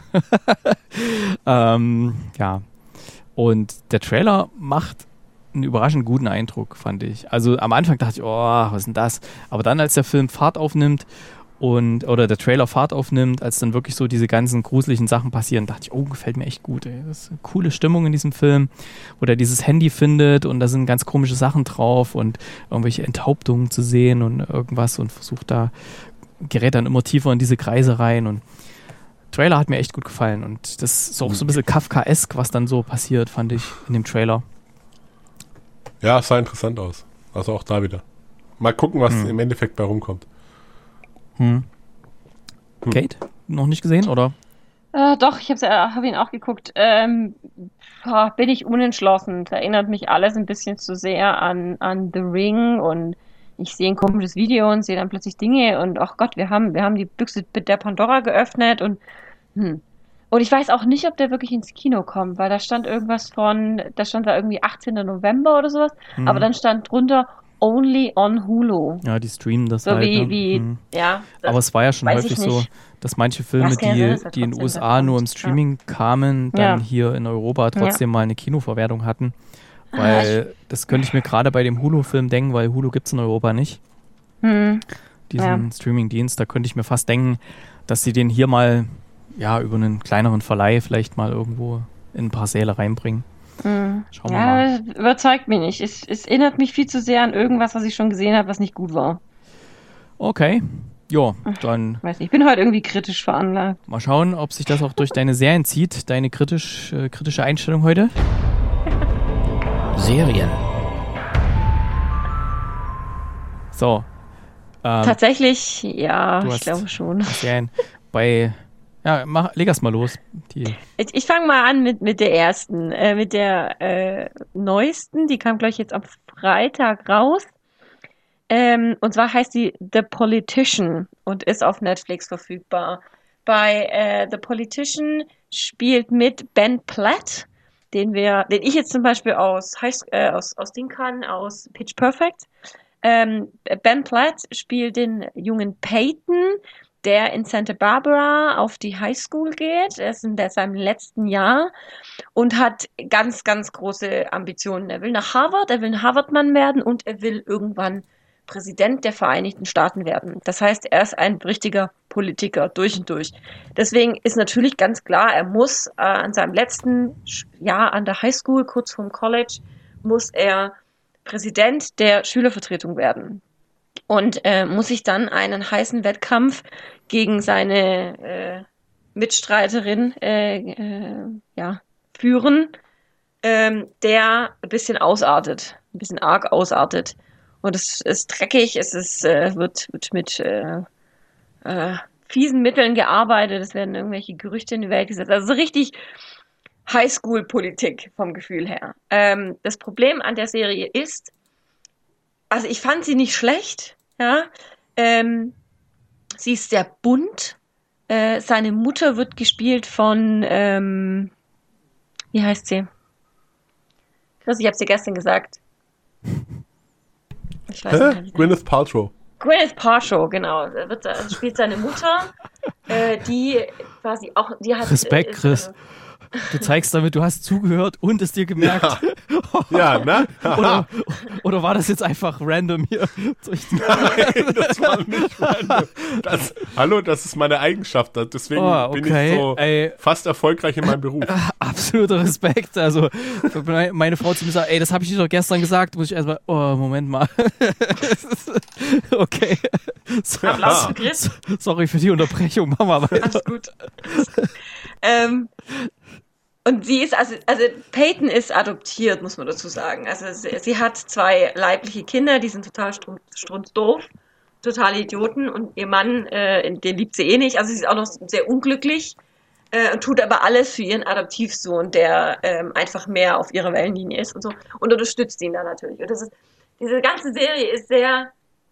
ähm, ja. Und der Trailer macht einen überraschend guten Eindruck, fand ich. Also am Anfang dachte ich, oh, was ist denn das? Aber dann, als der Film Fahrt aufnimmt und oder der Trailer Fahrt aufnimmt, als dann wirklich so diese ganzen gruseligen Sachen passieren, dachte ich, oh, gefällt mir echt gut. Ey. Das ist eine coole Stimmung in diesem Film, wo der dieses Handy findet und da sind ganz komische Sachen drauf und irgendwelche Enthauptungen zu sehen und irgendwas und versucht da, gerät dann immer tiefer in diese Kreise rein und Trailer hat mir echt gut gefallen und das ist auch so ein bisschen Kafkaesk, was dann so passiert, fand ich in dem Trailer. Ja, es sah interessant aus. Also auch da wieder. Mal gucken, was hm. im Endeffekt bei rumkommt. Hm. Hm. Kate? Noch nicht gesehen, oder? Äh, doch, ich habe äh, hab ihn auch geguckt. Ähm, boah, bin ich unentschlossen. Das erinnert mich alles ein bisschen zu sehr an, an The Ring und ich sehe ein komisches Video und sehe dann plötzlich Dinge und ach Gott, wir haben, wir haben die Büchse der Pandora geöffnet und hm. Und ich weiß auch nicht, ob der wirklich ins Kino kommt, weil da stand irgendwas von, da stand da irgendwie achtzehnten November oder sowas, hm. aber dann stand drunter Only on Hulu. Ja, die streamen das so halt. Wie, ne? wie, hm. ja, aber es war ja schon häufig so, dass manche Filme, ja, die, sein, die in den U S A nur im Streaming ja. kamen, dann ja. hier in Europa trotzdem ja. mal eine Kinoverwertung hatten. Weil ah, das könnte ich mir gerade bei dem Hulu-Film denken, weil Hulu gibt es in Europa nicht. Hm. Diesen ja. Streaming-Dienst, da könnte ich mir fast denken, dass sie den hier mal ja über einen kleineren Verleih vielleicht mal irgendwo in ein paar Säle reinbringen. Mhm. Schauen wir ja, mal. Das überzeugt mich nicht. Es, es erinnert mich viel zu sehr an irgendwas, was ich schon gesehen habe, was nicht gut war. Okay. Ja, dann. Weiß nicht, ich bin heute irgendwie kritisch veranlagt. Mal schauen, ob sich das auch durch deine Serien zieht, deine kritisch, äh, kritische Einstellung heute. Serien. So. Ähm, Tatsächlich, ja, du ich hast glaube schon. Serien bei. Ja, mach, leg erst mal los. Die. Ich, ich fange mal an mit, mit der ersten, äh, mit der äh, neuesten. Die kam, glaube ich, jetzt am Freitag raus. Ähm, und zwar heißt die The Politician und ist auf Netflix verfügbar. Bei äh, The Politician spielt mit Ben Platt, den wir, den ich jetzt zum Beispiel aus High, äh, aus aus Ding kann, aus Pitch Perfect. Ähm, Ben Platt spielt den jungen Peyton, der in Santa Barbara auf die Highschool geht. Er ist in seinem letzten Jahr und hat ganz, ganz große Ambitionen. Er will nach Harvard, er will ein Harvard-Mann werden und er will irgendwann Präsident der Vereinigten Staaten werden. Das heißt, er ist ein richtiger Politiker durch und durch. Deswegen ist natürlich ganz klar, er muss äh, an seinem letzten Jahr an der Highschool, kurz vorm College, muss er Präsident der Schülervertretung werden. Und äh, muss sich dann einen heißen Wettkampf gegen seine äh, Mitstreiterin äh, äh, ja, führen, ähm, der ein bisschen ausartet, ein bisschen arg ausartet. Und es ist dreckig, es ist, äh, wird, wird mit äh, äh, fiesen Mitteln gearbeitet, es werden irgendwelche Gerüchte in die Welt gesetzt. Also so richtig Highschool-Politik vom Gefühl her. Ähm, das Problem an der Serie ist, also ich fand sie nicht schlecht, ja. Ähm, sie ist sehr bunt. Äh, seine Mutter wird gespielt von, ähm, wie heißt sie? Chris, ich hab's dir gestern gesagt. Ich weiß Hä? nicht. Gwyneth Paltrow. Gwyneth Paltrow, genau. Wird, spielt seine Mutter, äh, die quasi auch, die hat... Respekt, äh, Chris. Also, du zeigst damit, du hast zugehört und es dir gemerkt. Ja, ja, ne? oder, oder war das jetzt einfach random hier? Nein, das war nicht random. Das, hallo, das ist meine Eigenschaft. Deswegen oh, okay. bin ich so ey, fast erfolgreich in meinem Beruf. Absoluter Respekt. Also, meine Frau zu mir sagt, ey, das habe ich dir doch gestern gesagt. Muss ich erstmal, oh, Moment mal. Okay. So, Applaus für Chris. Sorry für die Unterbrechung. Machen wir weiter. Alles gut. ähm, Und sie ist, also, also Peyton ist adoptiert, muss man dazu sagen. Also sie, sie hat zwei leibliche Kinder, die sind total strunzdoof. totale Idioten und ihr Mann, äh, den liebt sie eh nicht, also sie ist auch noch sehr unglücklich äh, und tut aber alles für ihren Adoptivsohn, der ähm, einfach mehr auf ihrer Wellenlinie ist und so und unterstützt ihn da natürlich. Und das ist, diese ganze Serie ist sehr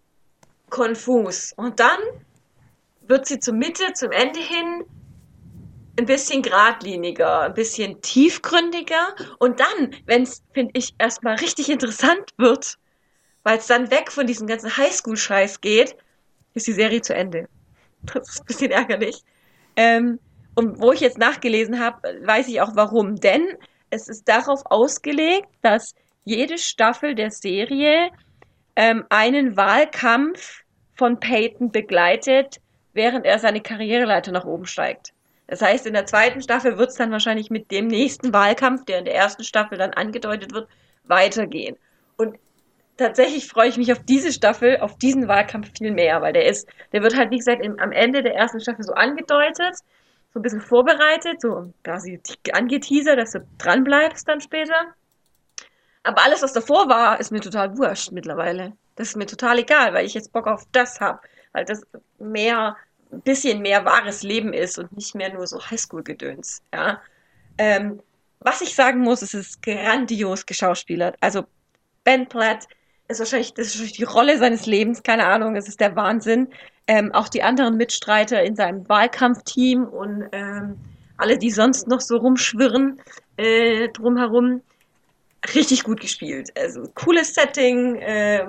konfus. Und dann wird sie zur Mitte, zum Ende hin ein bisschen geradliniger, ein bisschen tiefgründiger und dann, wenn es, finde ich, erstmal richtig interessant wird, weil es dann weg von diesem ganzen Highschool-Scheiß geht, ist die Serie zu Ende. Das ist ein bisschen ärgerlich. Ähm, und wo ich jetzt nachgelesen habe, weiß ich auch warum. Denn es ist darauf ausgelegt, dass jede Staffel der Serie ähm, einen Wahlkampf von Peyton begleitet, während er seine Karriereleiter nach oben steigt. Das heißt, in der zweiten Staffel wird es dann wahrscheinlich mit dem nächsten Wahlkampf, der in der ersten Staffel dann angedeutet wird, weitergehen. Und tatsächlich freue ich mich auf diese Staffel, auf diesen Wahlkampf viel mehr, weil der ist, der wird halt, wie gesagt, im, am Ende der ersten Staffel so angedeutet, so ein bisschen vorbereitet, so quasi angeteasert, dass du dran bleibst dann später. Aber alles, was davor war, ist mir total wurscht mittlerweile. Das ist mir total egal, weil ich jetzt Bock auf das habe, weil das mehr, ein bisschen mehr wahres Leben ist und nicht mehr nur so Highschool-Gedöns, ja. Ähm, was ich sagen muss, es ist grandios geschauspielert. Also Ben Platt ist wahrscheinlich, das ist wahrscheinlich die Rolle seines Lebens, keine Ahnung, es ist der Wahnsinn. Ähm, auch die anderen Mitstreiter in seinem Wahlkampfteam und ähm, alle, die sonst noch so rumschwirren äh, drumherum, richtig gut gespielt. Also cooles Setting. Äh,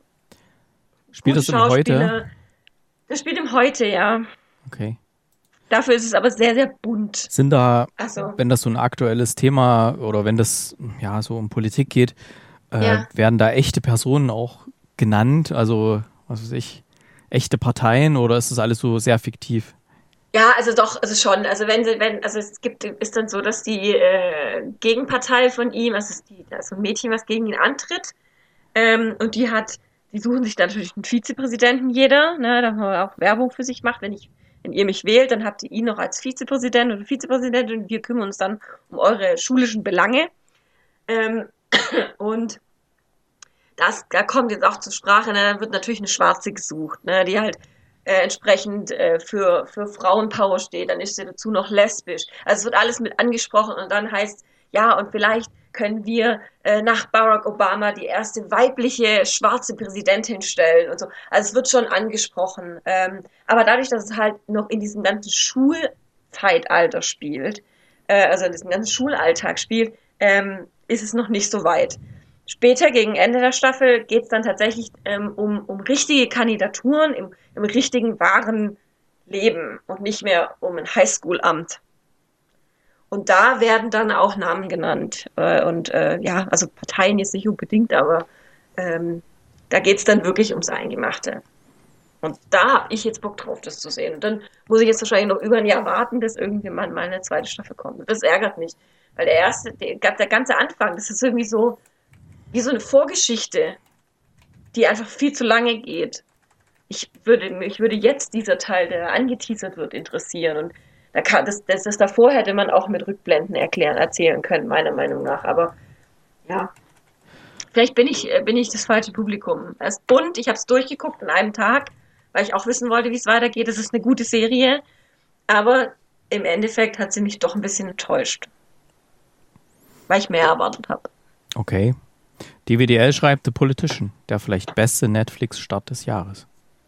Spielt das im Heute? Das spielt im Heute, ja. Okay. Dafür ist es aber sehr, sehr bunt. Sind da, so. wenn das so ein aktuelles Thema oder wenn das ja so um Politik geht, äh, ja. werden da echte Personen auch genannt? Also, was weiß ich, echte Parteien oder ist das alles so sehr fiktiv? Ja, also doch, also schon. Also wenn sie, wenn, also es gibt, ist dann so, dass die äh, Gegenpartei von ihm, also ist die, da ist so ein Mädchen, was gegen ihn antritt, ähm, und die hat, die suchen sich dann natürlich einen Vizepräsidenten jeder, ne, dass man auch Werbung für sich macht. Wenn ich, wenn ihr mich wählt, dann habt ihr ihn noch als Vizepräsident oder Vizepräsidentin und wir kümmern uns dann um eure schulischen Belange. Ähm, und das, da kommt jetzt auch zur Sprache, ne, dann wird natürlich eine Schwarze gesucht, ne, die halt Äh, entsprechend äh, für, für Frauenpower steht, dann ist sie dazu noch lesbisch. Also es wird alles mit angesprochen und dann heißt, ja, und vielleicht können wir äh, nach Barack Obama die erste weibliche schwarze Präsidentin stellen und so. Also es wird schon angesprochen. Ähm, aber dadurch, dass es halt noch in diesem ganzen Schulzeitalter spielt, äh, also in diesem ganzen Schulalltag spielt, ähm, ist es noch nicht so weit. Später, gegen Ende der Staffel, geht es dann tatsächlich ähm, um, um richtige Kandidaturen im, im richtigen, wahren Leben und nicht mehr um ein Highschool-Amt. Und da werden dann auch Namen genannt. Äh, und äh, ja, also Parteien jetzt nicht unbedingt, aber ähm, da geht es dann wirklich ums Eingemachte. Und da habe ich jetzt Bock drauf, das zu sehen. Und dann muss ich jetzt wahrscheinlich noch über ein Jahr warten, bis irgendwann mal eine zweite Staffel kommt. Und das ärgert mich. Weil der erste, der, der ganze Anfang, das ist irgendwie so wie so eine Vorgeschichte, die einfach viel zu lange geht. Ich würde, mich würde jetzt dieser Teil, der angeteasert wird, interessieren. Und da kann, das, das, das davor hätte man auch mit Rückblenden erklären, erzählen können, meiner Meinung nach. Aber ja, vielleicht bin ich, bin ich das falsche Publikum. Es ist bunt, ich habe es durchgeguckt an einem Tag, weil ich auch wissen wollte, wie es weitergeht. Es ist eine gute Serie, aber im Endeffekt hat sie mich doch ein bisschen enttäuscht. Weil ich mehr erwartet habe. Okay. D W D L schreibt The Politician, der vielleicht beste Netflix-Start des Jahres.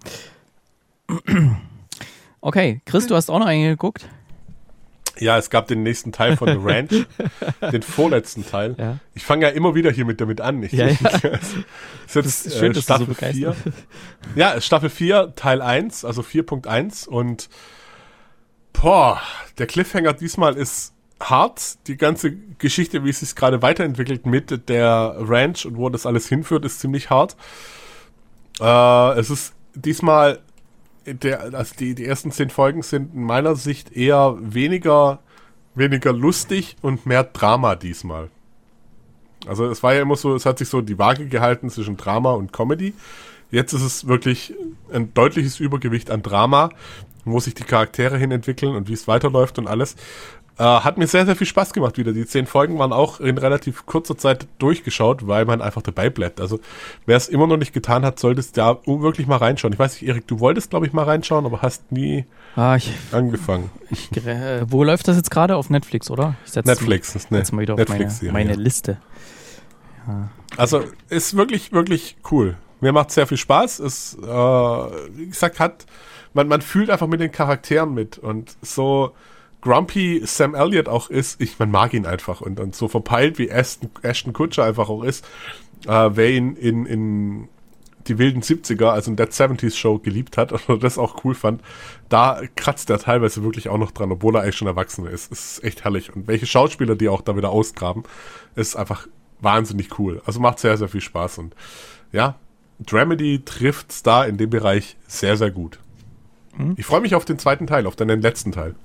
Okay, Chris, du hast auch noch einen geguckt? Ja, es gab den nächsten Teil von The Ranch, den vorletzten Teil. Ja. Ich fange ja immer wieder hier mit damit an. Ich, ja, ja. Das ist jetzt das ist schön, äh, Staffel dass du so vier. Ja, Staffel vier, Teil eins, also vier Punkt eins. Und boah, der Cliffhanger diesmal ist hart. Die ganze Geschichte, wie es sich gerade weiterentwickelt mit der Ranch und wo das alles hinführt, ist ziemlich hart. Äh, es ist diesmal, der, also die, die ersten zehn Folgen sind in meiner Sicht eher weniger, weniger lustig und mehr Drama diesmal. Also es war ja immer so, es hat sich so die Waage gehalten zwischen Drama und Comedy. Jetzt ist es wirklich ein deutliches Übergewicht an Drama, wo sich die Charaktere hin entwickeln und wie es weiterläuft und alles. Äh, hat mir sehr, sehr viel Spaß gemacht wieder. Die zehn Folgen waren auch in relativ kurzer Zeit durchgeschaut, weil man einfach dabei bleibt. Also wer es immer noch nicht getan hat, solltest da wirklich mal reinschauen. Ich weiß nicht, Erik, du wolltest, glaube ich, mal reinschauen, aber hast nie ah, ich, angefangen. Ich, äh, wo läuft das jetzt gerade? Auf Netflix, oder? Ich setz Netflix. Mal, ist ne, setz mal wieder auf Netflix meine, meine ja. Liste. Ja. Also ist wirklich, wirklich cool. Mir macht sehr viel Spaß. Es, äh, wie gesagt, hat man, man fühlt einfach mit den Charakteren mit und so grumpy Sam Elliott auch ist, ich, man mag ihn einfach und, und so verpeilt wie Ashton, Ashton Kutcher einfach auch ist, äh, wer ihn in, in die wilden siebziger, also in Dead seventies Show geliebt hat oder das auch cool fand, da kratzt er teilweise wirklich auch noch dran, obwohl er eigentlich schon erwachsen ist. Es ist echt herrlich. Und welche Schauspieler die auch da wieder ausgraben, ist einfach wahnsinnig cool. Also macht sehr, sehr viel Spaß und ja, Dramedy trifft's da in dem Bereich sehr, sehr gut. Hm? Ich freue mich auf den zweiten Teil, auf den letzten Teil.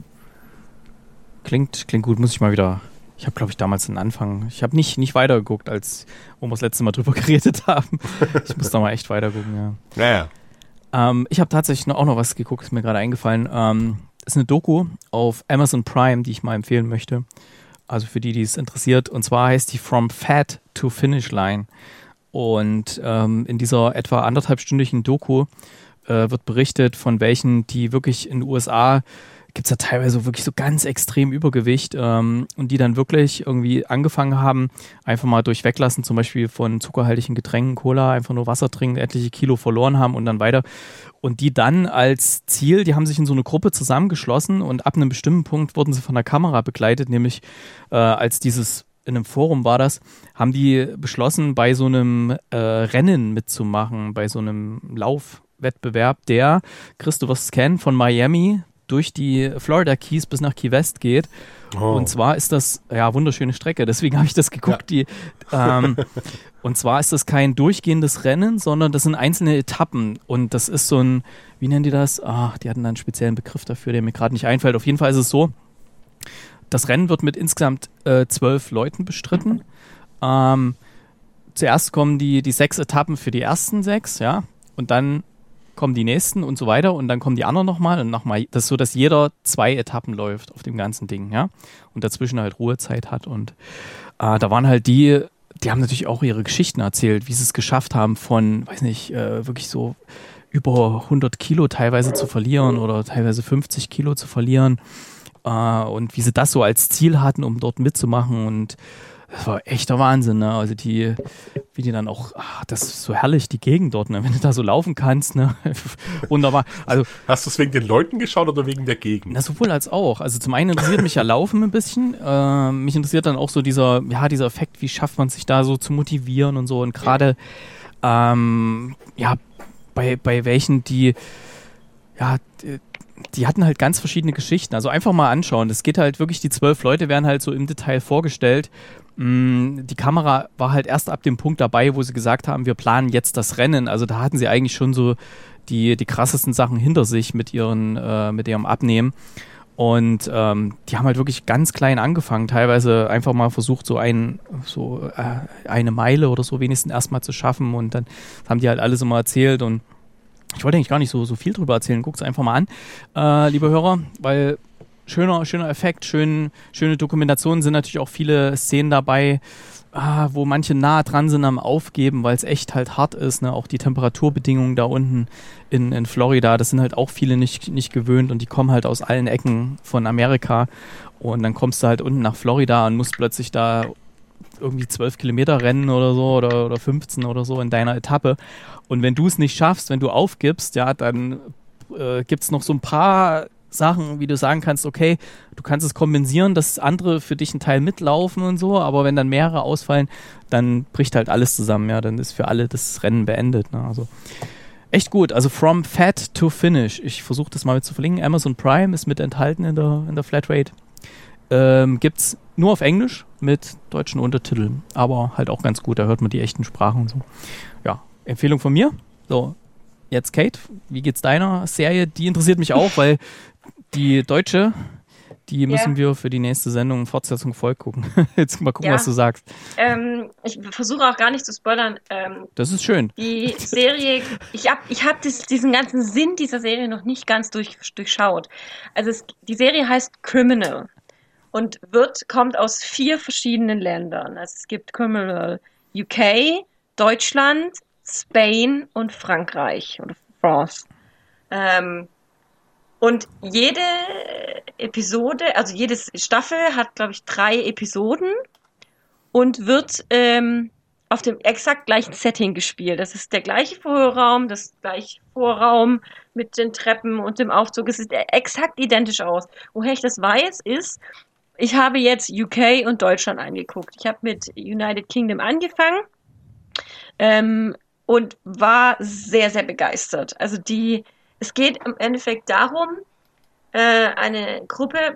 Klingt, klingt gut, muss ich mal wieder. Ich habe, glaube ich, damals den Anfang. Ich habe nicht, nicht weitergeguckt, als wo wir das letzte Mal drüber geredet haben. Ich muss da mal echt weitergucken, ja. Naja. Ähm, ich habe tatsächlich noch, auch noch was geguckt, ist mir gerade eingefallen. Ähm, ist eine Doku auf Amazon Prime, die ich mal empfehlen möchte. Also für die, die es interessiert. Und zwar heißt die From Fat to Finish Line. Und ähm, in dieser etwa anderthalbstündigen Doku äh, wird berichtet, von welchen, die wirklich in den U S A gibt es ja teilweise wirklich so ganz extrem Übergewicht ähm, und die dann wirklich irgendwie angefangen haben, einfach mal durch Weglassen zum Beispiel von zuckerhaltigen Getränken, Cola, einfach nur Wasser trinken, etliche Kilo verloren haben und dann weiter. Und die dann als Ziel, die haben sich in so eine Gruppe zusammengeschlossen und ab einem bestimmten Punkt wurden sie von der Kamera begleitet, nämlich äh, als dieses, in einem Forum war das, haben die beschlossen, bei so einem äh, Rennen mitzumachen, bei so einem Laufwettbewerb, der, Chris, du wirst es kennen, von Miami durch die Florida Keys bis nach Key West geht. Oh. Und zwar ist das, ja, wunderschöne Strecke, deswegen habe ich das geguckt. Ja. Die, ähm, und zwar ist das kein durchgehendes Rennen, sondern das sind einzelne Etappen. Und das ist so ein, wie nennen die das? Ach, die hatten da einen speziellen Begriff dafür, der mir gerade nicht einfällt. Auf jeden Fall ist es so, das Rennen wird mit insgesamt äh, zwölf Leuten bestritten. Ähm, zuerst kommen die, die sechs Etappen für die ersten sechs, ja, und dann kommen die nächsten und so weiter und dann kommen die anderen nochmal und nochmal. Das ist so, dass jeder zwei Etappen läuft auf dem ganzen Ding, ja, und dazwischen halt Ruhezeit hat und äh, da waren halt die, die haben natürlich auch ihre Geschichten erzählt, wie sie es geschafft haben von, weiß nicht, äh, wirklich so über hundert Kilo teilweise zu verlieren oder teilweise fünfzig Kilo zu verlieren äh, und wie sie das so als Ziel hatten, um dort mitzumachen und das war echter Wahnsinn, ne? Also die, wie die dann auch, ach, das ist so herrlich, die Gegend dort, ne? Wenn du da so laufen kannst, ne? Wunderbar. Also, hast du es wegen den Leuten geschaut oder wegen der Gegend? Na, sowohl als auch. Also zum einen interessiert mich ja Laufen ein bisschen. Äh, mich interessiert dann auch so dieser, ja, dieser Effekt, wie schafft man sich da so zu motivieren und so. Und gerade, ähm, ja, bei, bei welchen, die, ja, die, die hatten halt ganz verschiedene Geschichten. Also einfach mal anschauen. Es geht halt wirklich, die zwölf Leute werden halt so im Detail vorgestellt. Die Kamera war halt erst ab dem Punkt dabei, wo sie gesagt haben, wir planen jetzt das Rennen. Also da hatten sie eigentlich schon so die, die krassesten Sachen hinter sich mit, ihren, äh, mit ihrem Abnehmen. Und ähm, die haben halt wirklich ganz klein angefangen. Teilweise einfach mal versucht, so, ein, so äh, eine Meile oder so wenigstens erstmal zu schaffen. Und dann haben die halt alles immer erzählt. Und ich wollte eigentlich gar nicht so, so viel drüber erzählen. Guckt es einfach mal an, äh, liebe Hörer, weil schöner, schöner Effekt, schön, schöne Dokumentationen, sind natürlich auch viele Szenen dabei, ah, wo manche nah dran sind am Aufgeben, weil es echt halt hart ist, ne? Auch die Temperaturbedingungen da unten in, in Florida, das sind halt auch viele nicht, nicht gewöhnt und die kommen halt aus allen Ecken von Amerika und dann kommst du halt unten nach Florida und musst plötzlich da irgendwie zwölf Kilometer rennen oder so oder, oder fünfzehn oder so in deiner Etappe und wenn du es nicht schaffst, wenn du aufgibst, ja, dann äh, gibt es noch so ein paar Sachen, wie du sagen kannst, okay, du kannst es kompensieren, dass andere für dich einen Teil mitlaufen und so, aber wenn dann mehrere ausfallen, dann bricht halt alles zusammen, ja, dann ist für alle das Rennen beendet, ne? Also echt gut, also From Fat to Finish, ich versuche das mal mit zu verlinken, Amazon Prime ist mit enthalten in der, in der Flatrate, ähm, gibt's nur auf Englisch mit deutschen Untertiteln, aber halt auch ganz gut, da hört man die echten Sprachen und so. Ja, Empfehlung von mir, so. Jetzt Kate, wie geht's deiner Serie? Die interessiert mich auch, weil die deutsche, die müssen ja. wir für die nächste Sendung Fortsetzung voll gucken. Jetzt mal gucken, ja. was du sagst. Ähm, ich versuche auch gar nicht zu spoilern. Ähm, das ist schön. Die Serie, ich habe ich hab diesen ganzen Sinn dieser Serie noch nicht ganz durch, durchschaut. Also es, die Serie heißt Criminal und wird, kommt aus vier verschiedenen Ländern. Also es gibt Criminal U K, Deutschland, Spain und Frankreich oder France. Ähm, und jede Episode, also jede Staffel hat, glaube ich, drei Episoden und wird ähm, auf dem exakt gleichen Setting gespielt. Das ist der gleiche Vorraum, das gleiche Vorraum mit den Treppen und dem Aufzug. Es sieht exakt identisch aus. Woher ich das weiß, ist, ich habe jetzt U K und Deutschland angeguckt. Ich habe mit United Kingdom angefangen ähm, und war sehr, sehr begeistert. Also die, es geht im Endeffekt darum, äh, eine Gruppe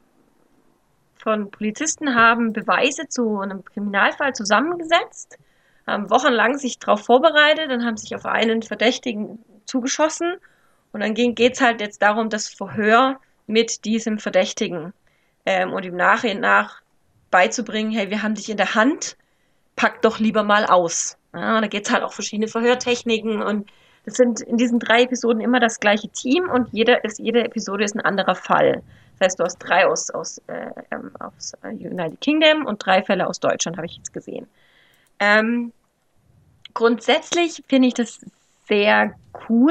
von Polizisten haben Beweise zu einem Kriminalfall zusammengesetzt, haben wochenlang sich darauf vorbereitet und haben sich auf einen Verdächtigen zugeschossen. Und dann geht es halt jetzt darum, das Verhör mit diesem Verdächtigen ähm, und ihm nach und nach beizubringen, hey, wir haben dich in der Hand, pack doch lieber mal aus. Ja, da geht es halt auch verschiedene Verhörtechniken und das sind in diesen drei Episoden immer das gleiche Team und jede, ist, jede Episode ist ein anderer Fall. Das heißt, du hast drei aus, aus, äh, aus United Kingdom und drei Fälle aus Deutschland, habe ich jetzt gesehen. Ähm, grundsätzlich finde ich das sehr cool.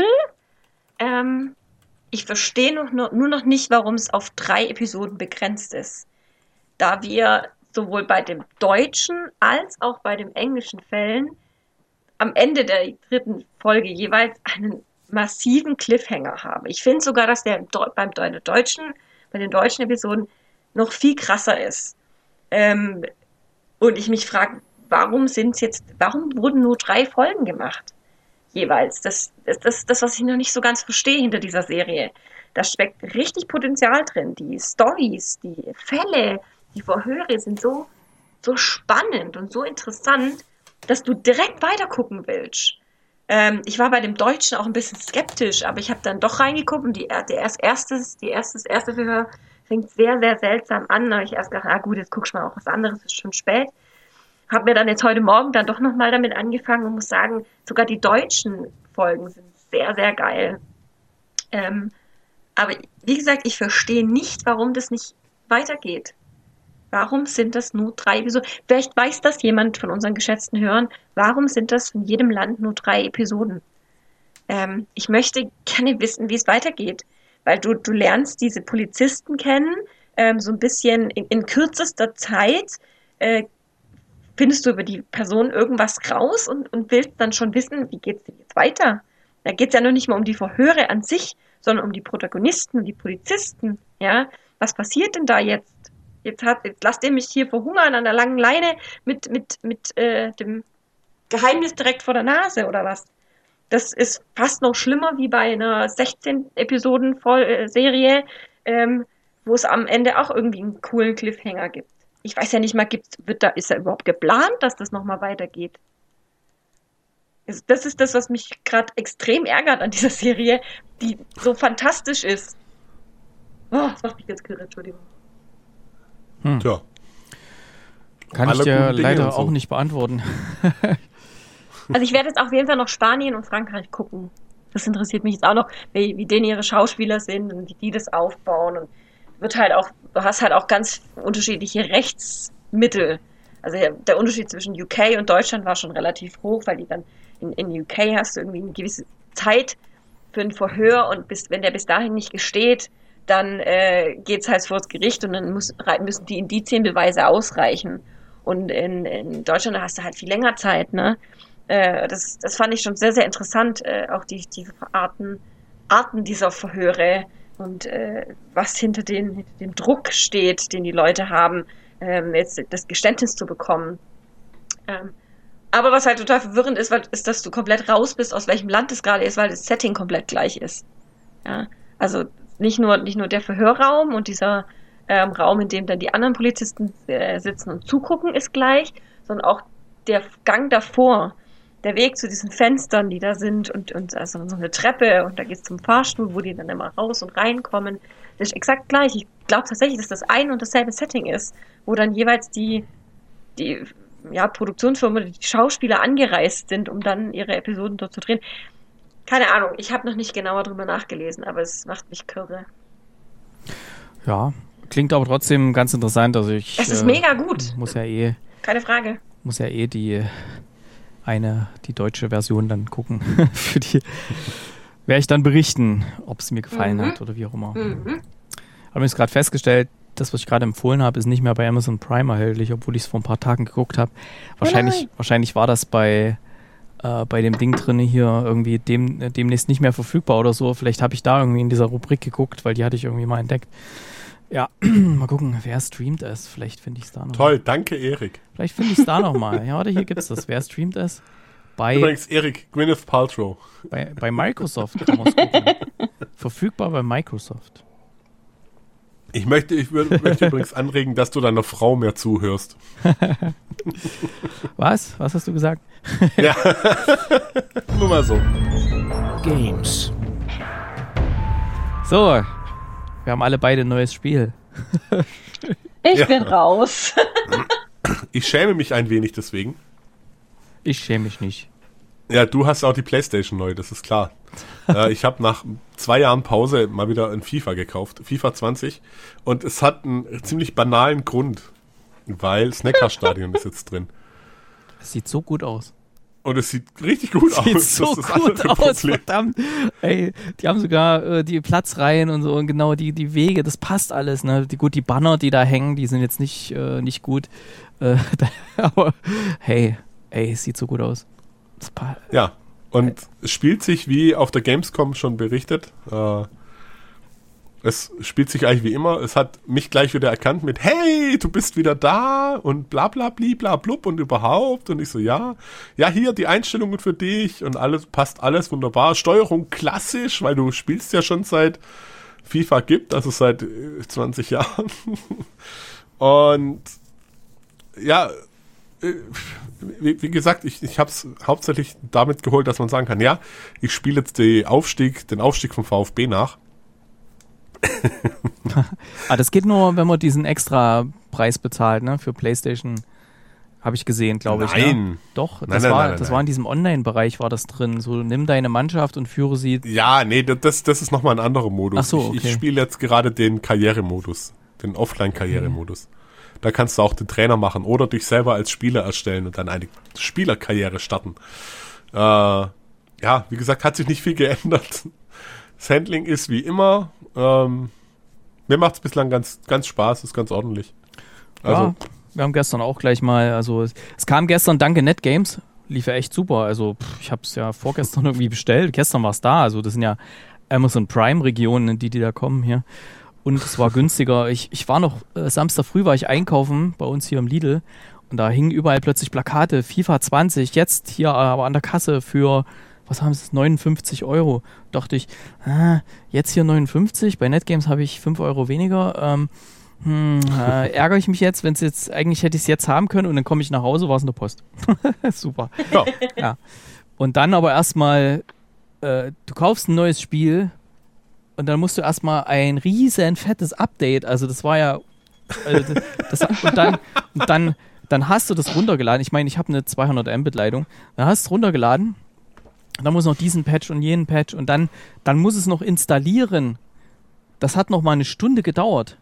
Ähm, ich verstehe noch, nur, nur noch nicht, warum es auf drei Episoden begrenzt ist. Da wir sowohl bei dem deutschen als auch bei den englischen Fällen am Ende der dritten Folge jeweils einen massiven Cliffhanger haben. Ich finde sogar, dass der beim deutschen, bei den deutschen Episoden noch viel krasser ist. Ähm, und ich mich frage, warum sind jetzt, warum wurden nur drei Folgen gemacht? Jeweils. Das ist das, das, was ich noch nicht so ganz verstehe hinter dieser Serie. Da steckt richtig Potenzial drin. Die Storys, die Fälle, die Verhöre sind so, so spannend und so interessant, dass du direkt weiter gucken willst. Ähm, ich war bei dem Deutschen auch ein bisschen skeptisch, aber ich habe dann doch reingeguckt und die, der erst, erstes, die erstes, das erste Verhör fängt sehr, sehr seltsam an. Da habe ich erst gedacht, ah gut, jetzt guckst du mal auch was anderes, ist schon spät. Habe mir dann jetzt heute Morgen dann doch nochmal damit angefangen und muss sagen, sogar die deutschen Folgen sind sehr, sehr geil. Ähm, aber wie gesagt, ich verstehe nicht, warum das nicht weitergeht. Warum sind das nur drei Episoden? Vielleicht weiß das jemand von unseren geschätzten Hörern. Warum sind das in jedem Land nur drei Episoden? Ähm, ich möchte gerne wissen, wie es weitergeht. Weil du, du lernst diese Polizisten kennen, ähm, so ein bisschen in, in kürzester Zeit äh, findest du über die Person irgendwas raus und, und willst dann schon wissen, wie geht es denn jetzt weiter? Da geht es ja noch nicht mal um die Verhöre an sich, sondern um die Protagonisten und die Polizisten. Ja, was passiert denn da jetzt? Jetzt, hat, jetzt lasst ihr mich hier verhungern an der langen Leine mit, mit, mit äh, dem Geheimnis direkt vor der Nase oder was? Das ist fast noch schlimmer wie bei einer sechzehn-Episoden-Serie, ähm, wo es am Ende auch irgendwie einen coolen Cliffhanger gibt. Ich weiß ja nicht mal, gibt's, wird da, ist da überhaupt geplant, dass das nochmal weitergeht? Das ist das, was mich gerade extrem ärgert an dieser Serie, die so fantastisch ist. Oh, das macht mich jetzt kirre, Entschuldigung. Hm. Tja. Kann ich Alle dir guten Dinge leider und so. auch nicht beantworten. Also ich werde jetzt auf jeden Fall noch Spanien und Frankreich gucken. Das interessiert mich jetzt auch noch, wie, wie denen ihre Schauspieler sind und wie die das aufbauen. Und wird halt auch, du hast halt auch ganz unterschiedliche Rechtsmittel. Also der Unterschied zwischen U K und Deutschland war schon relativ hoch, weil die dann in, in U K hast du irgendwie eine gewisse Zeit für ein Verhör und bis, wenn der bis dahin nicht gesteht, dann äh, geht's halt vor das Gericht und dann muss, müssen die Indizienbeweise ausreichen. Und in, in Deutschland hast du halt viel länger Zeit, ne? Äh, das, das fand ich schon sehr, sehr interessant, äh, auch die, diese Arten, Arten dieser Verhöre und äh, was hinter, den, hinter dem Druck steht, den die Leute haben, ähm, jetzt das Geständnis zu bekommen. Ähm, aber was halt total verwirrend ist, weil, ist, dass du komplett raus bist, aus welchem Land es gerade ist, weil das Setting komplett gleich ist. Ja? Also nicht nur, nicht nur der Verhörraum und dieser ähm, Raum, in dem dann die anderen Polizisten äh, sitzen und zugucken, ist gleich, sondern auch der Gang davor, der Weg zu diesen Fenstern, die da sind und, und also so eine Treppe und da geht's zum Fahrstuhl, wo die dann immer raus und reinkommen, das ist exakt gleich. Ich glaube tatsächlich, dass das ein und dasselbe Setting ist, wo dann jeweils die, die ja, Produktionsfirma, die Schauspieler angereist sind, um dann ihre Episoden dort zu drehen. Keine Ahnung, ich habe noch nicht genauer drüber nachgelesen, aber es macht mich kirre. Ja, Klingt aber trotzdem ganz interessant. Also ich, Es ist äh, mega gut. Muss ja eh, Keine Frage. muss ja eh die eine, die deutsche Version dann gucken. Für die werde ich dann berichten, ob es mir gefallen Mhm. hat oder wie auch immer. Mhm. Habe mir jetzt gerade festgestellt, das, was ich gerade empfohlen habe, ist nicht mehr bei Amazon Prime erhältlich, obwohl ich es vor ein paar Tagen geguckt habe. Wahrscheinlich, nein. wahrscheinlich war das bei, äh, bei dem Ding drin hier irgendwie dem, äh, demnächst nicht mehr verfügbar oder so. Vielleicht habe ich da irgendwie in dieser Rubrik geguckt, weil die hatte ich irgendwie mal entdeckt. Ja, mal gucken, wer streamt es. Vielleicht finde ich es da noch. Toll, danke Erik. Vielleicht finde ich es da noch mal. Ja, warte, hier gibt es das. Wer streamt es? Bei, Übrigens Erik, Gwyneth Paltrow. bei, bei Microsoft kann man es gucken. Verfügbar bei Microsoft. Ich möchte, ich würd, möchte übrigens anregen, dass du deiner Frau mehr zuhörst. Was? Was hast du gesagt? Ja. Nur mal so. Games. So, wir haben alle beide ein neues Spiel. Ich Ja. bin raus. Ich schäme mich ein wenig deswegen. Ich schäme mich nicht. Ja, du hast auch die PlayStation neu, das ist klar. äh, ich habe nach zwei Jahren Pause mal wieder ein FIFA gekauft, FIFA zwanzig. Und es hat einen ziemlich banalen Grund, weil Snacker-Stadion ist jetzt drin. Das sieht so gut aus. Und es sieht richtig gut aus. Sieht Das so ist das gut andere aus, Problem. verdammt. Ey, die haben sogar äh, die Platzreihen und so und genau die, die Wege, das passt alles. Ne? Die, gut, die Banner, die da hängen, die sind jetzt nicht, äh, nicht gut. Äh, aber hey, ey, es sieht so gut aus. Das pa- Ja, und es spielt sich, wie auf der Gamescom schon berichtet, äh, es spielt sich eigentlich wie immer. Es hat mich gleich wieder erkannt mit, hey, du bist wieder da und bla bla bli bla blub und überhaupt. Und ich so, ja, ja, hier die Einstellungen für dich und alles, passt alles wunderbar. Steuerung klassisch, weil du spielst ja schon seit FIFA gibt, also seit äh, zwanzig Jahren. Und ja, äh, wie, wie gesagt, ich, ich habe es hauptsächlich damit geholt, dass man sagen kann, ja, ich spiele jetzt die Aufstieg, den Aufstieg vom VfB nach. Ah, das geht nur, wenn man diesen extra Preis bezahlt, ne? Für PlayStation. Habe ich gesehen, glaube ich. Ne? Nein. Doch, das, Nein, nein, war, nein, nein, das nein. war in diesem Online-Bereich war das drin. So, nimm deine Mannschaft und führe sie. Ja, nee, das, das ist nochmal ein anderer Modus. Ach so, Ich, okay. ich spiele jetzt gerade den Karrieremodus, den Offline-Karrieremodus. Da kannst du auch den Trainer machen oder dich selber als Spieler erstellen und dann eine Spielerkarriere starten. Äh, ja, wie gesagt, hat sich nicht viel geändert. Das Handling ist wie immer. Ähm, mir macht es bislang ganz, ganz Spaß, ist ganz ordentlich. Also, Ja, wir haben gestern auch gleich mal, also es, es kam gestern danke NetGames, lief ja echt super. Also pff, ich habe es ja vorgestern irgendwie bestellt, gestern war es da. Also das sind ja Amazon Prime-Regionen, die, die da kommen hier. Und es war günstiger. Ich, ich war noch, äh, Samstag früh war ich einkaufen bei uns hier im Lidl und da hingen überall plötzlich Plakate, FIFA zwanzig, jetzt hier aber an der Kasse für, was haben sie, neunundfünfzig Euro. Dachte ich, ah, jetzt hier neunundfünfzig, bei NetGames habe ich fünf Euro weniger. Ähm, hm, äh, ärgere ich mich jetzt, wenn es jetzt, eigentlich hätte ich es jetzt haben können und dann komme ich nach Hause, war es in der Post. Super. ja. Ja. Und dann aber erstmal, äh, du kaufst ein neues Spiel und dann musst du erstmal ein riesen fettes Update, also das war ja, also das, das, und dann, und dann, dann hast du das runtergeladen. Ich meine, ich habe eine zweihundert Mbit Leitung. Dann hast du es runtergeladen, dann muss noch diesen Patch und jenen Patch und dann, dann muss es noch installieren. Das hat noch mal eine Stunde gedauert.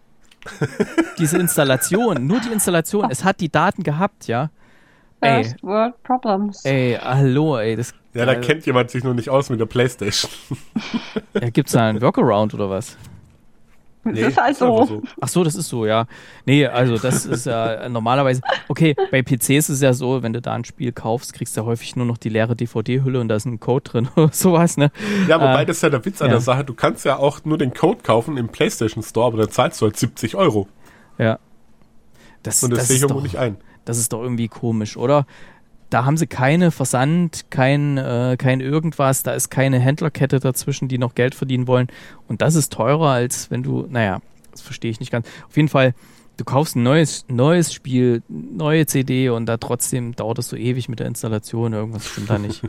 Diese Installation, nur die Installation. Es hat die Daten gehabt, ja. Ey, First World Problems. ey, hallo, ey, das ja, da äh, kennt jemand sich noch nicht aus mit der PlayStation. ja, gibt's da einen Workaround oder was? Das Nee, ist halt einfach so. Ach so, das ist so, ja. Nee, also das ist ja normalerweise, okay, bei P Cs ist es ja so, wenn du da ein Spiel kaufst, kriegst du ja häufig nur noch die leere D V D-Hülle und da ist ein Code drin oder sowas, ne? Ja, wobei Äh, das ist ja der Witz an ja. der Sache. Du kannst ja auch nur den Code kaufen im PlayStation Store, aber da zahlst du halt siebzig Euro. Ja. Das, Und das, das, sehe ich ist irgendwo doch, nicht ein. das ist doch irgendwie komisch, oder? Da haben sie keine Versand, kein, äh, kein irgendwas, da ist keine Händlerkette dazwischen, die noch Geld verdienen wollen. Und das ist teurer, als wenn du, naja, das verstehe ich nicht ganz. Auf jeden Fall, du kaufst ein neues, neues Spiel, neue C D und da trotzdem dauert es so ewig mit der Installation, irgendwas stimmt da nicht.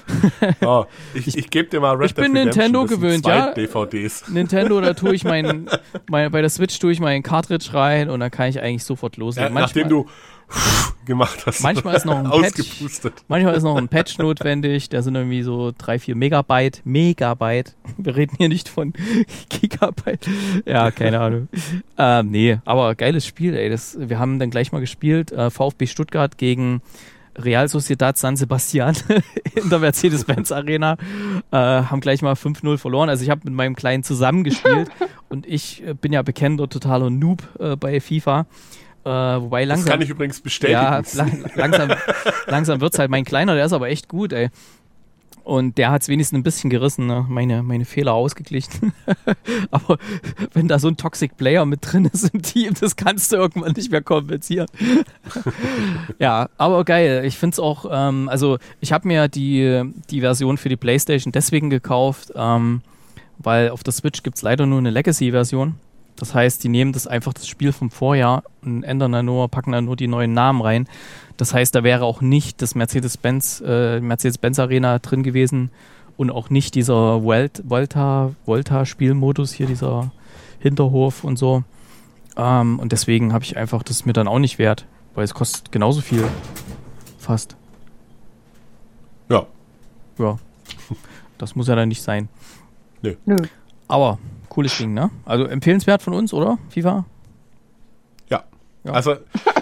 Oh, ich ich gebe dir mal Red ich bin Dead Redemption, Nintendo das sind gewöhnt, zwei ja. D V Ds. Nintendo, da tue ich mein, mein, bei der Switch tue ich meinen Cartridge rein und dann kann ich eigentlich sofort Ja, loslegen. nachdem du gemacht hast. Manchmal ist noch ein Patch, ausgepustet. manchmal ist noch ein Patch notwendig, der sind irgendwie so drei, vier Megabyte. Megabyte. Wir reden hier nicht von Gigabyte. Ja, keine Ahnung. Ähm, nee, aber geiles Spiel, ey. Das, wir haben dann gleich mal gespielt. Äh, VfB Stuttgart gegen Real Sociedad San Sebastian in der Mercedes-Benz Arena. Äh, haben gleich mal fünf null verloren. Also ich habe mit meinem Kleinen zusammengespielt und ich äh, bin ja bekennender totaler Noob äh, bei FIFA. Äh, wobei langsam, das kann ich übrigens bestätigen. Ja, lang, langsam, langsam wird's halt. Mein Kleiner, der ist aber echt gut, ey. Und der hat's wenigstens ein bisschen gerissen, ne? meine, meine Fehler ausgeglichen. Aber wenn da so ein Toxic Player mit drin ist im Team, das kannst du irgendwann nicht mehr kompensieren. Ja, aber geil. Ich find's auch, ähm, also ich habe mir die, die Version für die PlayStation deswegen gekauft, ähm, weil auf der Switch gibt's leider nur eine Legacy-Version. Das heißt, die nehmen das einfach das Spiel vom Vorjahr und ändern dann nur, packen dann nur die neuen Namen rein. Das heißt, da wäre auch nicht das Mercedes-Benz, äh, Mercedes-Benz Arena drin gewesen und auch nicht dieser Volt, Volta, Volta-Spielmodus hier, dieser Hinterhof und so. Ähm, und deswegen habe ich einfach das mir dann auch nicht wert, weil es kostet genauso viel. Fast. Ja. Ja. Das muss ja dann nicht sein. Nö. Nö. Aber cooles Ding, ne? Also empfehlenswert von uns, oder? FIFA? Ja. Ja. Also,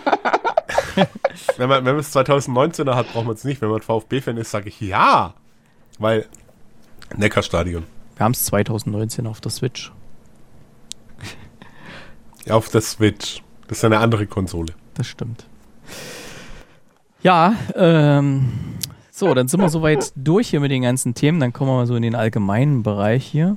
wenn man wenn man es zwanzig neunzehner hat, braucht man es nicht. Wenn man VfB-Fan ist, sage ich ja. Weil Neckarstadion. Wir haben es zwanzig neunzehn auf der Switch. Auf der Switch. Das ist eine andere Konsole. Das stimmt. Ja, ähm, so, dann sind wir soweit durch hier mit den ganzen Themen. Dann kommen wir mal so in den allgemeinen Bereich hier.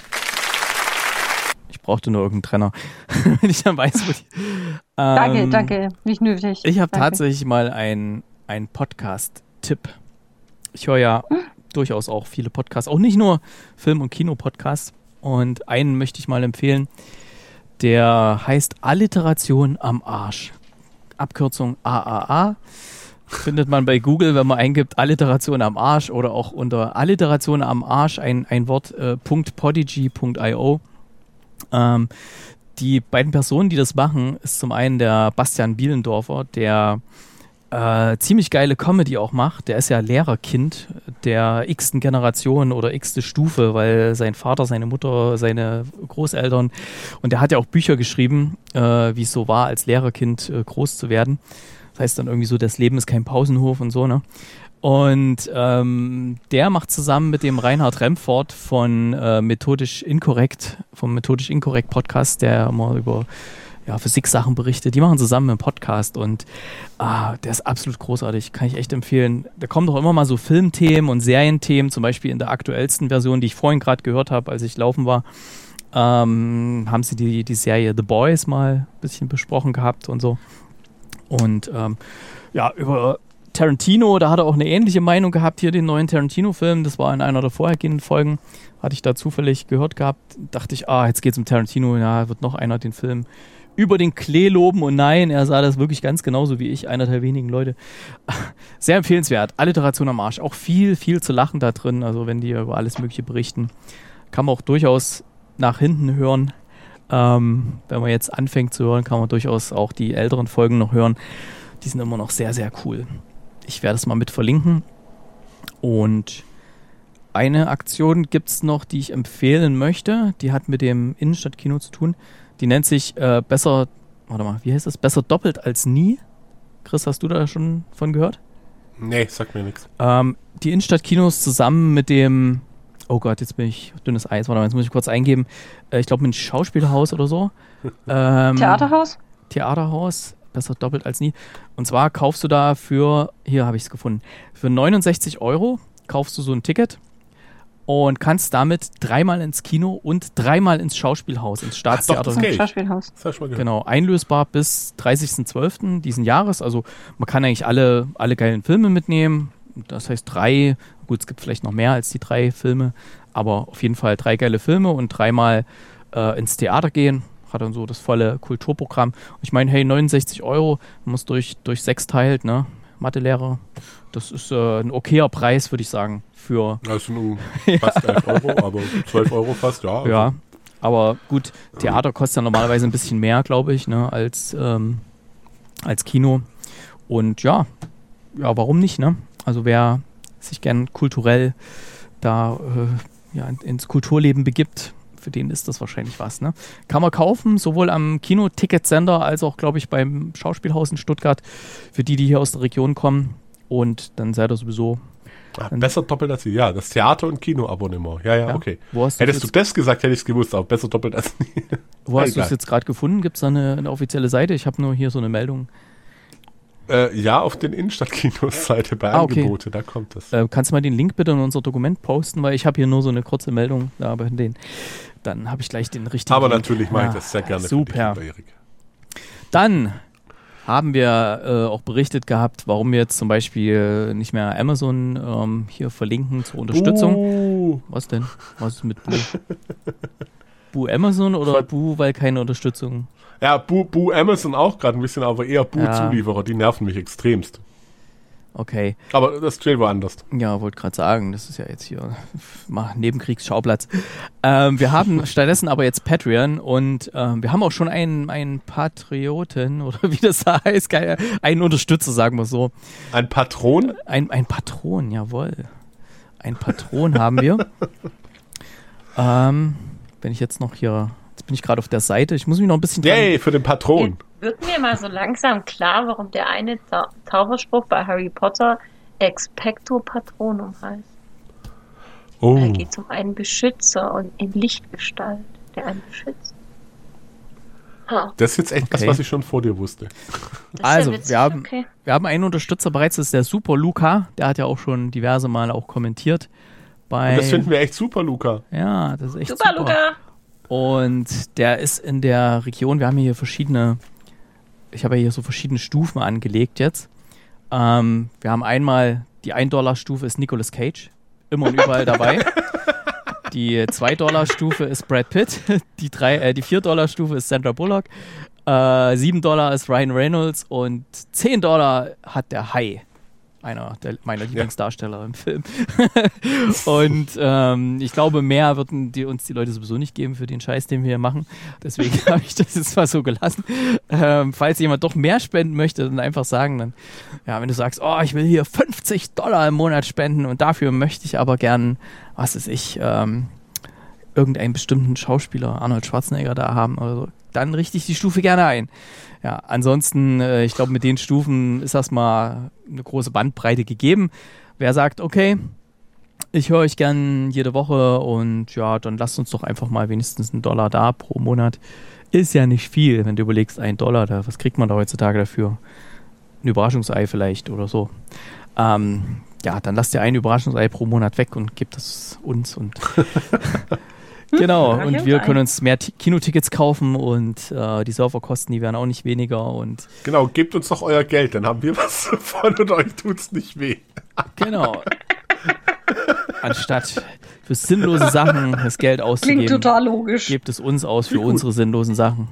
Ich brauchte nur irgendeinen Trenner, wenn ich dann weiß, wo die... Ähm, Danke, danke. Nicht nötig. Ich habe Danke. tatsächlich mal einen Podcast-Tipp. Ich höre ja hm? durchaus auch viele Podcasts, auch nicht nur Film- und Kino-Podcasts. Und einen möchte ich mal empfehlen, der heißt Alliteration am Arsch. Abkürzung A A A. Findet man bei Google, wenn man eingibt Alliteration am Arsch oder auch unter Alliteration am Arsch ein, ein Wort äh, .podigy punkt io. Ähm, die beiden Personen, die das machen, ist zum einen der Bastian Bielendorfer, der äh, ziemlich geile Comedy auch macht. Der ist ja Lehrerkind der x-ten Generation oder x-te Stufe, weil sein Vater, seine Mutter, seine Großeltern und der hat ja auch Bücher geschrieben, äh, wie es so war, als Lehrerkind äh, groß zu werden. Das heißt dann irgendwie so, das Leben ist kein Pausenhof und so, ne? Und ähm, der macht zusammen mit dem Reinhard Remford von äh, Methodisch Inkorrekt, vom Methodisch Inkorrekt Podcast, der immer über ja, Physik-Sachen berichtet. Die machen zusammen einen Podcast und ah, der ist absolut großartig, kann ich echt empfehlen. Da kommen doch immer mal so Filmthemen und Serienthemen, zum Beispiel in der aktuellsten Version, die ich vorhin gerade gehört habe, als ich laufen war, ähm, haben sie die, die Serie The Boys mal ein bisschen besprochen gehabt und so. Und ähm, ja, über Tarantino, da hat er auch eine ähnliche Meinung gehabt, hier den neuen Tarantino-Film, das war in einer der vorhergehenden Folgen, hatte ich da zufällig gehört gehabt, dachte ich, ah, jetzt geht's um Tarantino, ja, wird noch einer den Film über den Klee loben und nein, er sah das wirklich ganz genauso wie ich, einer der wenigen Leute. Sehr empfehlenswert, Alliteration am Arsch, auch viel, viel zu lachen da drin, also wenn die über alles Mögliche berichten, kann man auch durchaus nach hinten hören, ähm, wenn man jetzt anfängt zu hören, kann man durchaus auch die älteren Folgen noch hören, die sind immer noch sehr, sehr cool. Ich werde es mal mit verlinken. Und eine Aktion gibt es noch, die ich empfehlen möchte. Die hat mit dem Innenstadtkino zu tun. Die nennt sich äh, besser, warte mal, wie heißt das? Besser doppelt als nie. Chris, hast du da schon von gehört? Nee, sagt mir nichts. Ähm, die Innenstadtkinos zusammen mit dem, oh Gott, jetzt bin ich dünnes Eis. Warte mal, jetzt muss ich kurz eingeben. Äh, ich glaube mit dem Schauspielhaus oder so. ähm, Theaterhaus? Theaterhaus. Besser doppelt als nie. Und zwar kaufst du da für, hier habe ich es gefunden, für neunundsechzig Euro kaufst du so ein Ticket und kannst damit dreimal ins Kino und dreimal ins Schauspielhaus, ins Staatstheater. Ach, doch, das Schauspielhaus. Das hab ich mal gehört. Genau, einlösbar bis dreißigsten zwölften diesen Jahres. Also man kann eigentlich alle, alle geilen Filme mitnehmen. Das heißt drei, gut, es gibt vielleicht noch mehr als die drei Filme, aber auf jeden Fall drei geile Filme und dreimal äh, ins Theater gehen. Hat dann so das volle Kulturprogramm. Und ich meine, hey, neunundsechzig Euro, man muss durch, durch sechs teilt, ne? Mathelehrer, das ist äh, ein okayer Preis, würde ich sagen, für... Das sind fast elf Euro, aber zwölf Euro fast, ja. Also. Ja, aber gut, Theater kostet ja normalerweise ein bisschen mehr, glaube ich, ne, als, ähm, als Kino. Und ja, ja, warum nicht, ne? Also wer sich gern kulturell da äh, ja, ins Kulturleben begibt, für den ist das wahrscheinlich was, ne? Kann man kaufen, sowohl am Kino-Ticket-Sender als auch, glaube ich, beim Schauspielhaus in Stuttgart, für die, die hier aus der Region kommen. Und dann seid ihr sowieso... Ach, besser doppelt als ja, das Theater- und Kino-Abonnement. Ja, ja, Ja. okay. Wo hast Hättest du du das gesagt, hätte ich es gewusst, aber besser doppelt als nie. Wo hast du Egal. es jetzt gerade gefunden? Gibt es da eine, eine offizielle Seite? Ich habe nur hier so eine Meldung. Äh, ja, auf den Innenstadt-Kinos-Seite bei Ah, okay. Angebote, da kommt das. Äh, kannst du mal den Link bitte in unser Dokument posten, weil ich habe hier nur so eine kurze Meldung, da aber den, dann habe ich gleich den richtigen aber Link. natürlich mache ich Ja, das sehr gerne super. für dich, lieber Erik. Dann haben wir äh, auch berichtet gehabt, warum wir jetzt zum Beispiel nicht mehr Amazon ähm, hier verlinken zur Unterstützung. Uh, Was denn? Was ist mit Bu? Bu Amazon oder Bu, weil keine Unterstützung? ja, Bu, Bu Amazon auch gerade ein bisschen, aber eher Bu Ja. Zulieferer, die nerven mich extremst. Okay. Aber das steht woanders. Ja, wollte gerade sagen, das ist ja jetzt hier mal Nebenkriegsschauplatz. Ähm, wir haben stattdessen aber jetzt Patreon und ähm, wir haben auch schon einen, einen Patrioten oder wie das da heißt, geil, einen Unterstützer, sagen wir so. Ein Patron? Ein, ein Patron, jawohl. Ein Patron haben wir. Ähm, wenn ich jetzt noch hier, jetzt bin ich gerade auf der Seite, ich muss mich noch ein bisschen dran- Yay, für den Patron. Wird mir mal so langsam klar, warum der eine Zau Zauberspruch bei Harry Potter Expecto Patronum heißt. Oh, Da geht es um einen Beschützer und in Lichtgestalt, der einen beschützt. Ha, das ist jetzt echt Okay. das, was ich schon vor dir wusste. das ist Also, ja witzig, wir haben- okay. Wir haben einen Unterstützer bereits, das ist der Super Luca, der hat ja auch schon diverse Male auch kommentiert. Bei, Und das finden wir echt super, Luca. ja, das ist echt Super, super. Luca! Und der ist in der Region, wir haben hier verschiedene, ich habe ja hier so verschiedene Stufen angelegt jetzt. Ähm, wir haben einmal, die ein Dollar Stufe ist Nicolas Cage, immer und überall dabei. Die zwei Dollar Stufe ist Brad Pitt, die, drei, äh, die vier Dollar Stufe ist Sandra Bullock, äh, sieben Dollar ist Ryan Reynolds und zehn Dollar hat der Hai. Einer der, meiner Lieblingsdarsteller im Film. Und ähm, ich glaube, mehr würden die, uns die Leute sowieso nicht geben für den Scheiß, den wir hier machen. Deswegen habe ich das jetzt mal so gelassen. Ähm, falls jemand doch mehr spenden möchte, dann einfach sagen, dann, ja, wenn du sagst, oh, ich will hier fünfzig Dollar im Monat spenden und dafür möchte ich aber gern, was weiß ich, ähm, irgendeinen bestimmten Schauspieler, Arnold Schwarzenegger, da haben oder so, dann richte ich die Stufe gerne ein. Ja, ansonsten, äh, ich glaube, mit den Stufen ist das mal eine große Bandbreite gegeben. Wer sagt, okay, ich höre euch gern jede Woche und ja, dann lasst uns doch einfach mal wenigstens einen Dollar da pro Monat. Ist ja nicht viel, wenn du überlegst, ein Dollar, da, was kriegt man da heutzutage dafür? Ein Überraschungsei vielleicht oder so. Ähm, ja, dann lasst ihr ein Überraschungsei pro Monat weg und gebt das uns und genau, und wir können uns mehr T- Kinotickets kaufen und äh, die Serverkosten, die werden auch nicht weniger und Genau, gebt uns doch euer Geld, dann haben wir was davon und euch tut's nicht weh. genau. Anstatt für sinnlose Sachen das Geld Klingt auszugeben, total logisch. gebt es uns aus für Gut. unsere sinnlosen Sachen.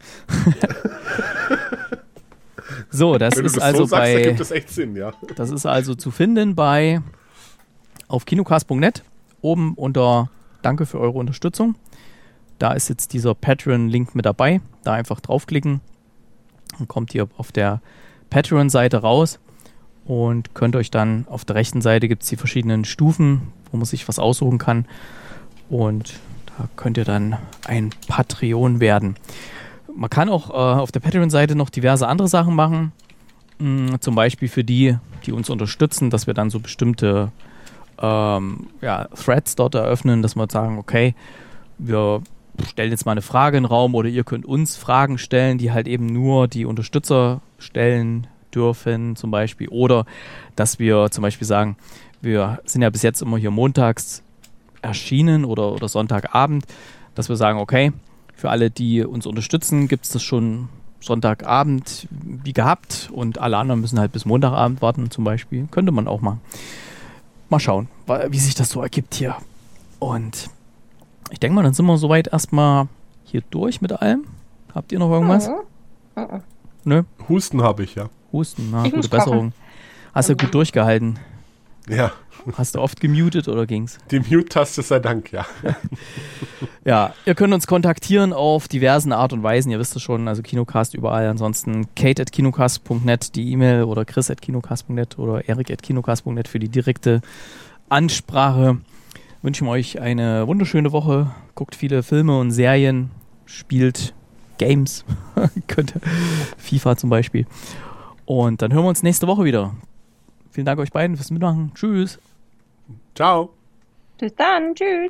So, das Wenn du ist das also so sagst, bei, ergibt das echt Sinn, ja. das ist also zu finden bei auf kinocast punkt net oben unter Danke für eure Unterstützung. Da ist jetzt dieser Patreon-Link mit dabei. Da einfach draufklicken. Dann kommt ihr auf der Patreon-Seite raus und könnt euch dann auf der rechten Seite gibt es die verschiedenen Stufen, wo man sich was aussuchen kann. Und da könnt ihr dann ein Patreon werden. Man kann auch äh, auf der Patreon-Seite noch diverse andere Sachen machen. Mm, zum Beispiel für die, die uns unterstützen, dass wir dann so bestimmte ähm, ja, Threads dort eröffnen, dass wir sagen, okay, wir stellen jetzt mal eine Frage in den Raum oder ihr könnt uns Fragen stellen, die halt eben nur die Unterstützer stellen dürfen zum Beispiel. Oder dass wir zum Beispiel sagen, wir sind ja bis jetzt immer hier montags erschienen oder, oder Sonntagabend, dass wir sagen, okay, für alle, die uns unterstützen, gibt es das schon Sonntagabend wie gehabt und alle anderen müssen halt bis Montagabend warten zum Beispiel. Könnte man auch machen. Mal schauen, wie sich das so ergibt hier. Und ich denke mal, dann sind wir soweit erstmal hier durch mit allem. Habt ihr noch irgendwas? Mhm. Mhm. Nö? Husten habe ich, ja. Husten, na, Ich gute muss Besserung. Hast du gut durchgehalten. Ja. Hast du oft gemutet oder ging's? Die Mute-Taste sei Dank, ja. Ja, ihr könnt uns kontaktieren auf diversen Art und Weisen. Ihr wisst es schon, also Kinocast überall. Ansonsten kate at kinocast punkt net die E-Mail oder chris at kinocast punkt net oder erik at kinocast punkt net für die direkte Ansprache. Wünschen wir euch eine wunderschöne Woche. Guckt viele Filme und Serien. Spielt Games. Könnt FIFA zum Beispiel. Und dann hören wir uns nächste Woche wieder. Vielen Dank euch beiden fürs Mitmachen. Tschüss. Ciao. Bis dann. Tschüss.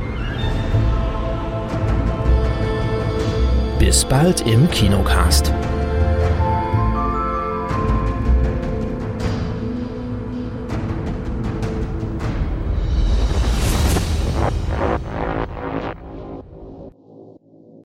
Bis bald im Kinocast.